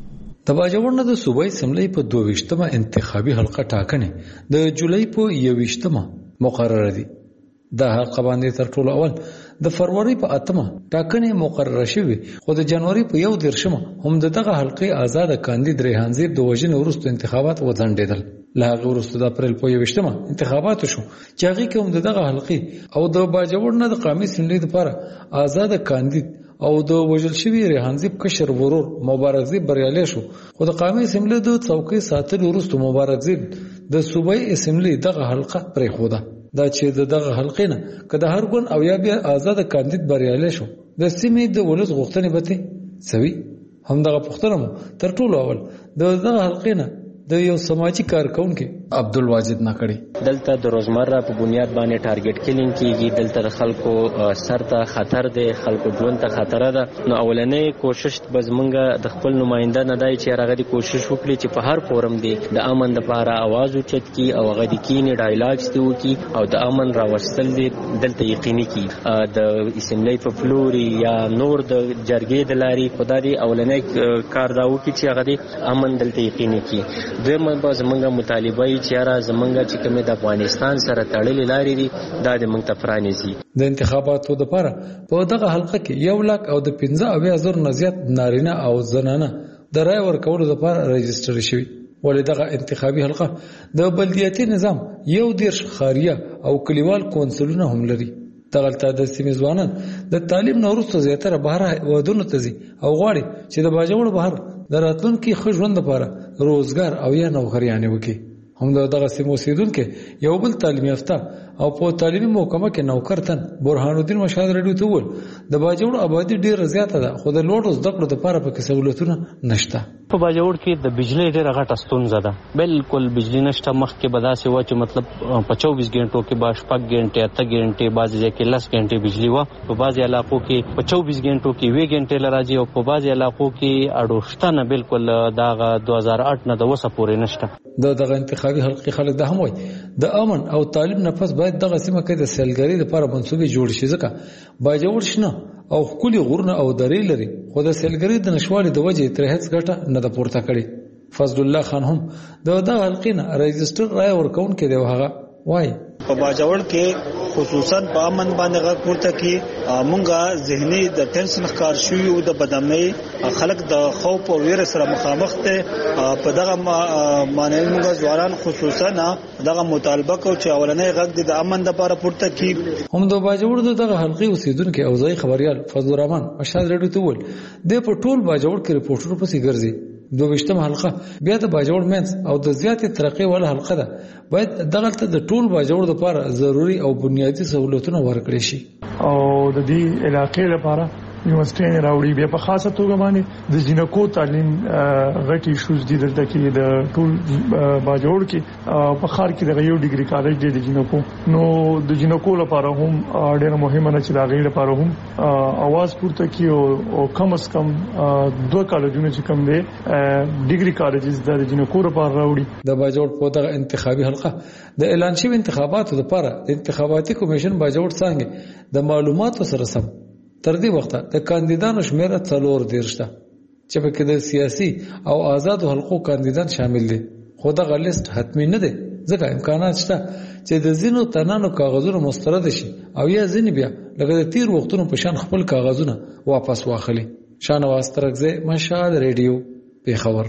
د باجوړ نه د صوبایي اسمبلی په دویشتمه انتخابي حلقه ټاکنې د جولای په یوویشتمه مقرره دي. دا حلقه باندې تر ټولو اول د فروری په اتمه ټاکنې مقرره شوې، خو د جنوري په یو دیرشمه هم دغه حلقې آزاد کاندید ریحان زیب د وژنې وروسته انتخابات وځنډېدل. له هغه وروسته د اپریل په یوویشتمه انتخابات شو چې هغه کې هم دغه حلقې او د باجوړ نه د قومي اسمبلی لپاره آزاد کاندید او د وژل شوی ریحان زیب کشر ورور مبارک زیب بریالی شو، خو د قومي اسمبلی د څوکۍ ساتلو وروسته مبارک زیب د صوبایي اسمبلی دغه حلقه پرېښوده. دا چې دغه حلقې نه که د هر ګوند او یا بیا آزاد کاندید بریالی شو د سیمې د ولس غوښتنې به ترې سوي. همدغه پوښتنه مو تر ټولو اول د دغه حلقې نه د یو سماجی کارکونکو عبدالواجد نه کړي. دلته د روزمره په بنیاد باندې ټارګټ کلینګ کیږي، دلته خلکو سر ته خطر دی، خلکو ژوند ته خطر ده. نو اولنې کوشش به زمونږ د خپل نماینده نه دی چې هغه د کوشش وکړي چې په هر فورم دی د امن لپاره आवाज اوچت کی او هغه د کینې ډایلاګز دی وکي او د امن راوستل دی دلته یقیني کی د اسمبلی په فلوري یا نور د جرګې د لاري خدای دی اولنې کار دا وکي چې هغه د امن دلته یقیني کی. دویمه به زمونږ مطالبه یې چې یاره زمونږ چې کومې د افغانستان سره تړلې لارې دي دا د موږ ته پرانیزي. د انتخاباتو دپاره په دغه حلقه کې یو لاک او د پنځه اویا زرو نه زیات نارینه او زنانه د رای ورکولو دپاره رجسټر شوي. ولې دغه انتخابي حلقه د بلدیاتي نظام یو دېرش خاریه او کلیوال کونسلونه هم لري. دغلته د سیمې ځوانان د تعلیم نه وروسته زیاتره بهر هېوادونو ته ځي او غواړي چې د باجوړ بهر د راتلونکي ښه ژوند لپاره روزګار او یا نوکریانې وکړي. هم دغه سیمې اوسېدونکي یو بل تعلیم یافته او په تعلیمي محکمه کې نوکر تن برهان الدین مشهد راډیو ته وویل د باجوړ آبادي ډیره زیاته ده، خو د لوړو زده کړو لپاره پکې سہولتونه نشته. په باجوړ کې د بجلی ډیره غټه ستونزه ده، بالکل بجلی نشته. مخکې به داسې وه چې مطلب په چوبیس غنټو کې به شپږ غنټې اته غنټې بعضې ځای کې لس غنټې بجلی وه. په بعضې علاقو کې په چوبیس غنټو کې اووه غنټې له راځي او په بعضې علاقو کې اډوشته نه بالکل دغه دوه زره اټ نه د اوسه پورې نشته. د دغه انتخابي حلقې خلک دا هم وایي د امن او تعلیم نه پس باید دغه سیمه کې د سیلګرۍ لپاره منصوبې جوړ شي، ځکه باجوړ شنه او ښکلي غرونه او درې لري، خو د سیلګرۍ د نشوالي د وجې ترې هېڅ ګټه نه ده پورته کړې. فضل الله خان هم د دغه حلقې نه رجسټر رای ورکوونکی دی او هغه وایي په باجوړ کې خصوصا په امن باندې غږ پورته کی مونږه ذهني د ټینشن ښکار شوی او د بدامنۍ خلک د خوف او ویره سره مخامخ ته په دغه معنی مونږه ځوانان خصوصا دغه مطالبه کو چې اولنې غږ د امن لپاره پورته کی. هم د باجوړ دغه حلقې اوسیدونکو او ځای خبريال فضل الرحمن مشهد راډیو ته وویل د په ټول باجوړ کې رپورټونو پسې ګرځي. دویشتمه حلقه بیا د باجوړ مینس او د زیاتې ترقۍ والا حلقه ده، باید دغه ته د ټول باجوړ لپاره ضروري او بنیادی سہولتونه ورکړي شي او د دې علاقې لپاره یونیورسيټي راوړي. بیا په خاصه توګه باندې د جنکو تعلیم غټي شوز دي دلته کې د ټول باجوړ کې په خار کې د یو ډیګري کالج دی د جنکو، نو د جنکو لپاره هم ډېر مهمه نه چې دا غیر لپاره هم اواز پورته کی او کم از کم دوه کالجونه چې کم دي ډیګري کالجز د جنکو لپاره راوړي. د باجوړ په دغه انتخابي حلقه د اعلان شوی انتخاباتو لپاره د انتخاباتي کمیشن باجوړ څنګه د معلوماتو سره سم تر دې وخته د کاندیدانو شمیره څلور دېرش ده چې پکې د سیاسي او آزادو حلقو کاندیدان شامل دي، خو دغه لیست حتمی نه دی ځکه امکانات شته چې د ځینو تنانو کاغذونه مسترد شي او یا ځینې بیا لکه د تیر وختونو په شان خپل کاغذونه واپس واخلي. شاهنواز ترکزی، مشهد ریډیو، پیښور.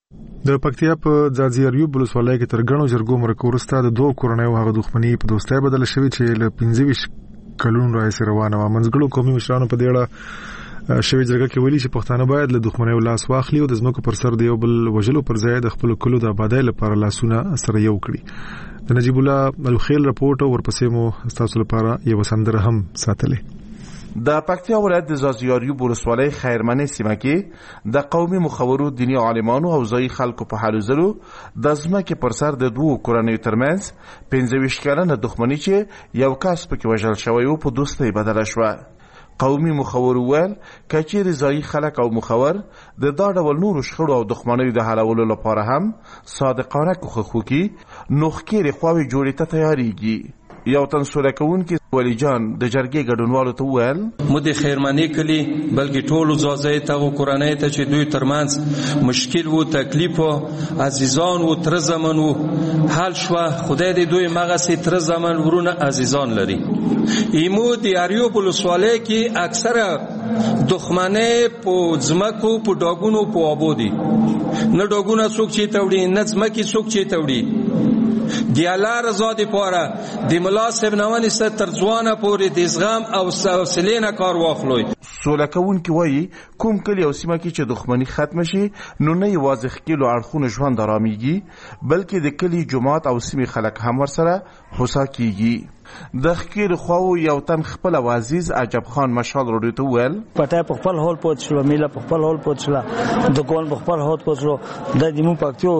د پکتیا په ځاځي اریوب ولسوالۍ کې تر غنو جرګو مرکو ورسته د دوه کورنیو هغه دښمنۍ په دوستۍ بدل شوې چې له پنځه ویشت کلونو راځي روانه و. منځګړو قومي مشرانو په دې اړه شوې جرګه کې ویلي چې پښتانه باید له دښمنۍ لاس واخلي او د ځمکو پر سر د یو بل وجلو پر ځای د خپل کلو د آبادۍ لپاره لاسونه سره یو کړي. د نجیب الله الخیل رپورټ ورپسې مو تاسو لپاره یو سندره هم ساتلې. د پکتیا ولایت د ځاځي اریوب ولسوالۍ خیرمنې سیمه کې د قومي مخورو دیني عالمانو او ځایي خلکو په هلو ځلو د ځمکې پر سر د دوو کورنیو ترمنځ پنځه ویشت کلنه دښمني چې یو کس پکې وژل شوی و په دوستۍ بدله شوه. قومي مخور وویل که چیرې ځایي خلک او مخور د دا ډول نورو شخړو او دښمنیو د حلولو لپاره هم صادقانه کوښښ وکړي نو ښکېرې خواوې جوړې ته تیارېږي. یو تن سوله کوونکی ولی جان د جرګې ګډونوالو ته وویل مو د خیرمنې کلي بلکې ټولو ځاځي ته او کورنۍ ته چې دوی ترمنځ مشکل وو تکلیف وو عزیزان وو تر زمن وو حل شوه. خدای دې دوی مغسې تر زمن ورونه عزیزان لري. ایمو د اریوب ولسوالۍ کې اکثره دښمنۍ په ځمکو په ډاګونو په اوبو دي. نه ډاګونه څوک چې توړي نه ځمکې څوک چې توړي. دی الله رضا دی پاره دی ملا صاحب نوانی ست تر ځوانه پورې د زغم او حوصلې نه کار واخلوي. سوله کوونکی وایي کوم کلی او سیمه کې چې دښمني ختم شي نو نه یوازې ښکېلو اړخونو ژوند آرامیږي بلکې د کلي جومات او سیمې خلک هم ورسره هوسا کیږي. د ښکېلو خواو یو تن خپل او عزیز عجب خان مشال راډیو ته وویل پټای په خپل هول پوت شو میله په خپل هول پوت شو د کول په خپل هول پوت شو د دمو پکتیو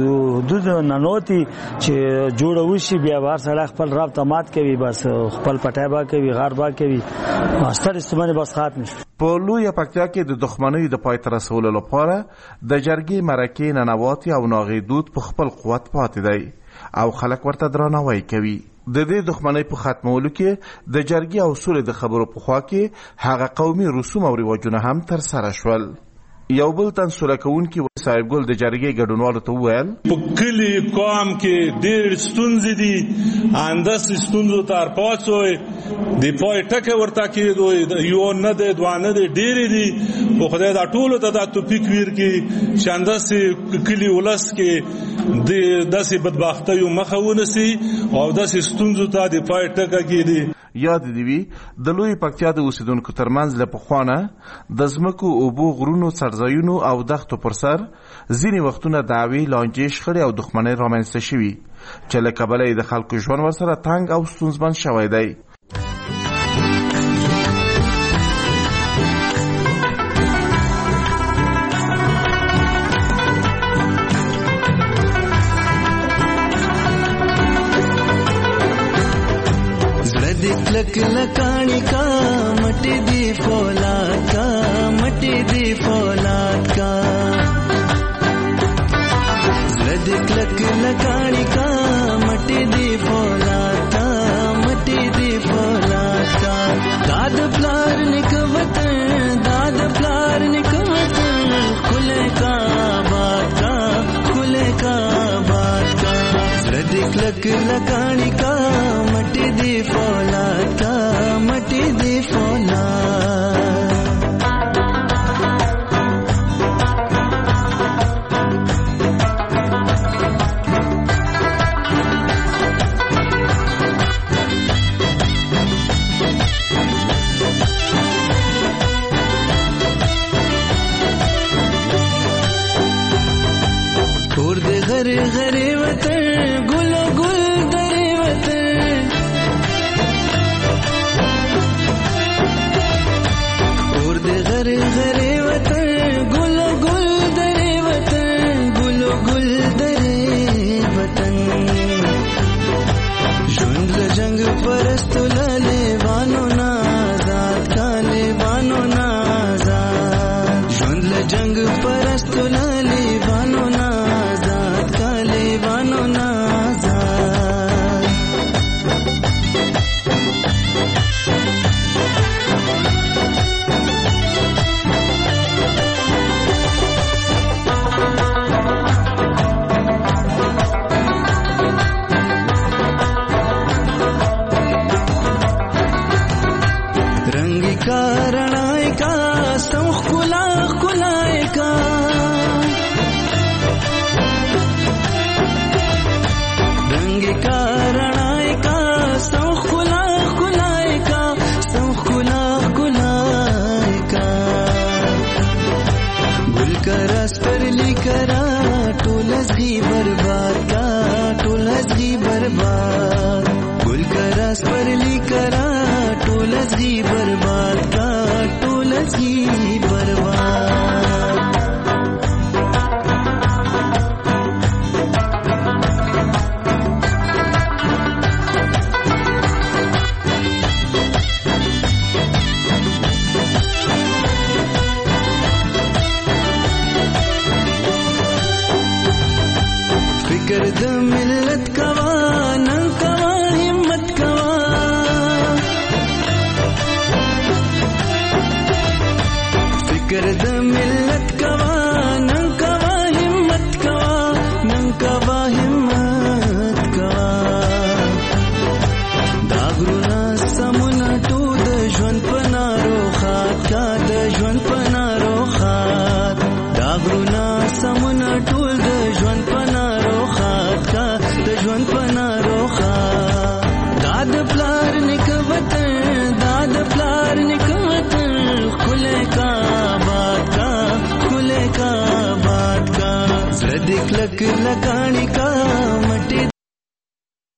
د د نانوتی چې جوړ وشي بیا بار سره خپل رابطه مات کوي بس خپل پټای با کوي غار با کوي ماستر استمنه بس ختم شي. په لویه پکتیا کې د دښمنۍ د پای ته رسولو لپاره د جرګې مرکې ننواتې او ناغې دود په خپل قوت پاتې دی او خلک ورته درناوی کوي. د دې دښمنۍ په ختمولو کې د جرګې او سولې د خبرو په خوا کې هغه قومي رسوم او رواجونه هم تر سره شول. یو بل تن سوله کوونکی صاحب ګل د جرګې ګډونوالو ته وویل په کلي قوم کې ډېر ستونزې دي انداسې ستونزو ته ارپاڅوي د پای ټکه ورته کېدوی یو نه دی دوه نه دی ډېرې دي خو خدای دا ټولو ته دا توفیق ورکړي چې انداسې کلي ولس کې د داسې بدبختیو مخه ونیسي او داسې ستونزو ته د پای ټکه کېدي. یاد دی وی د لوی پکتیا د اوسیدونکو ترمنځ له پخوانه د ځمکو اوبو غرونو څړځایونو او دښتو پر سر ځینې وختونه دعوې لانجې شخړې او دښمنۍ رامنځته شوي چې له کبله یې د خلکو ژوند ورسره تنګ او ستونزمن شوی دی. लक लकानी का मटी दी फौलाद का मटी दी फौलाद का लक लक लकानी का मटी दी फौलाद का मटी दी फौलाद का दाद प्लार निकवत दाद प्लार निकवत खुले का बात का खुले का बात का लक लक लकानी का मटी दी फौलाद का मटी दी फौलाद. और दे घरे घरे वतन गुलो गुल दरे वतन रंग का रणाए का सौ खुला खुलाए का सौ खुला खुलाए का गुल का रस पर लिखरा टोल हंसगी बर्बाद का टोल हंसगी बर्बाद गुल का रस पर लिखरा टोल हंसगी बर्बाद का टोल हंसगी बर्बाद फिकर द मिल्लत कवा नंग कवा हिम्मत कवा फिकर द मिल्लत कवा नंग कवा हिम्मत कवा नंग कवा हिम्मत कवा दागरुना समुना टू द ژوند पनारो खात का द ژوند पनारो खात दागरुना समुना टू द ژوند पनारो का د ژوند پنارو خا داد پلار نکوتن داد پلار نکوتن خله کا بات کا خله کا بات کا زړه دې کلک لکان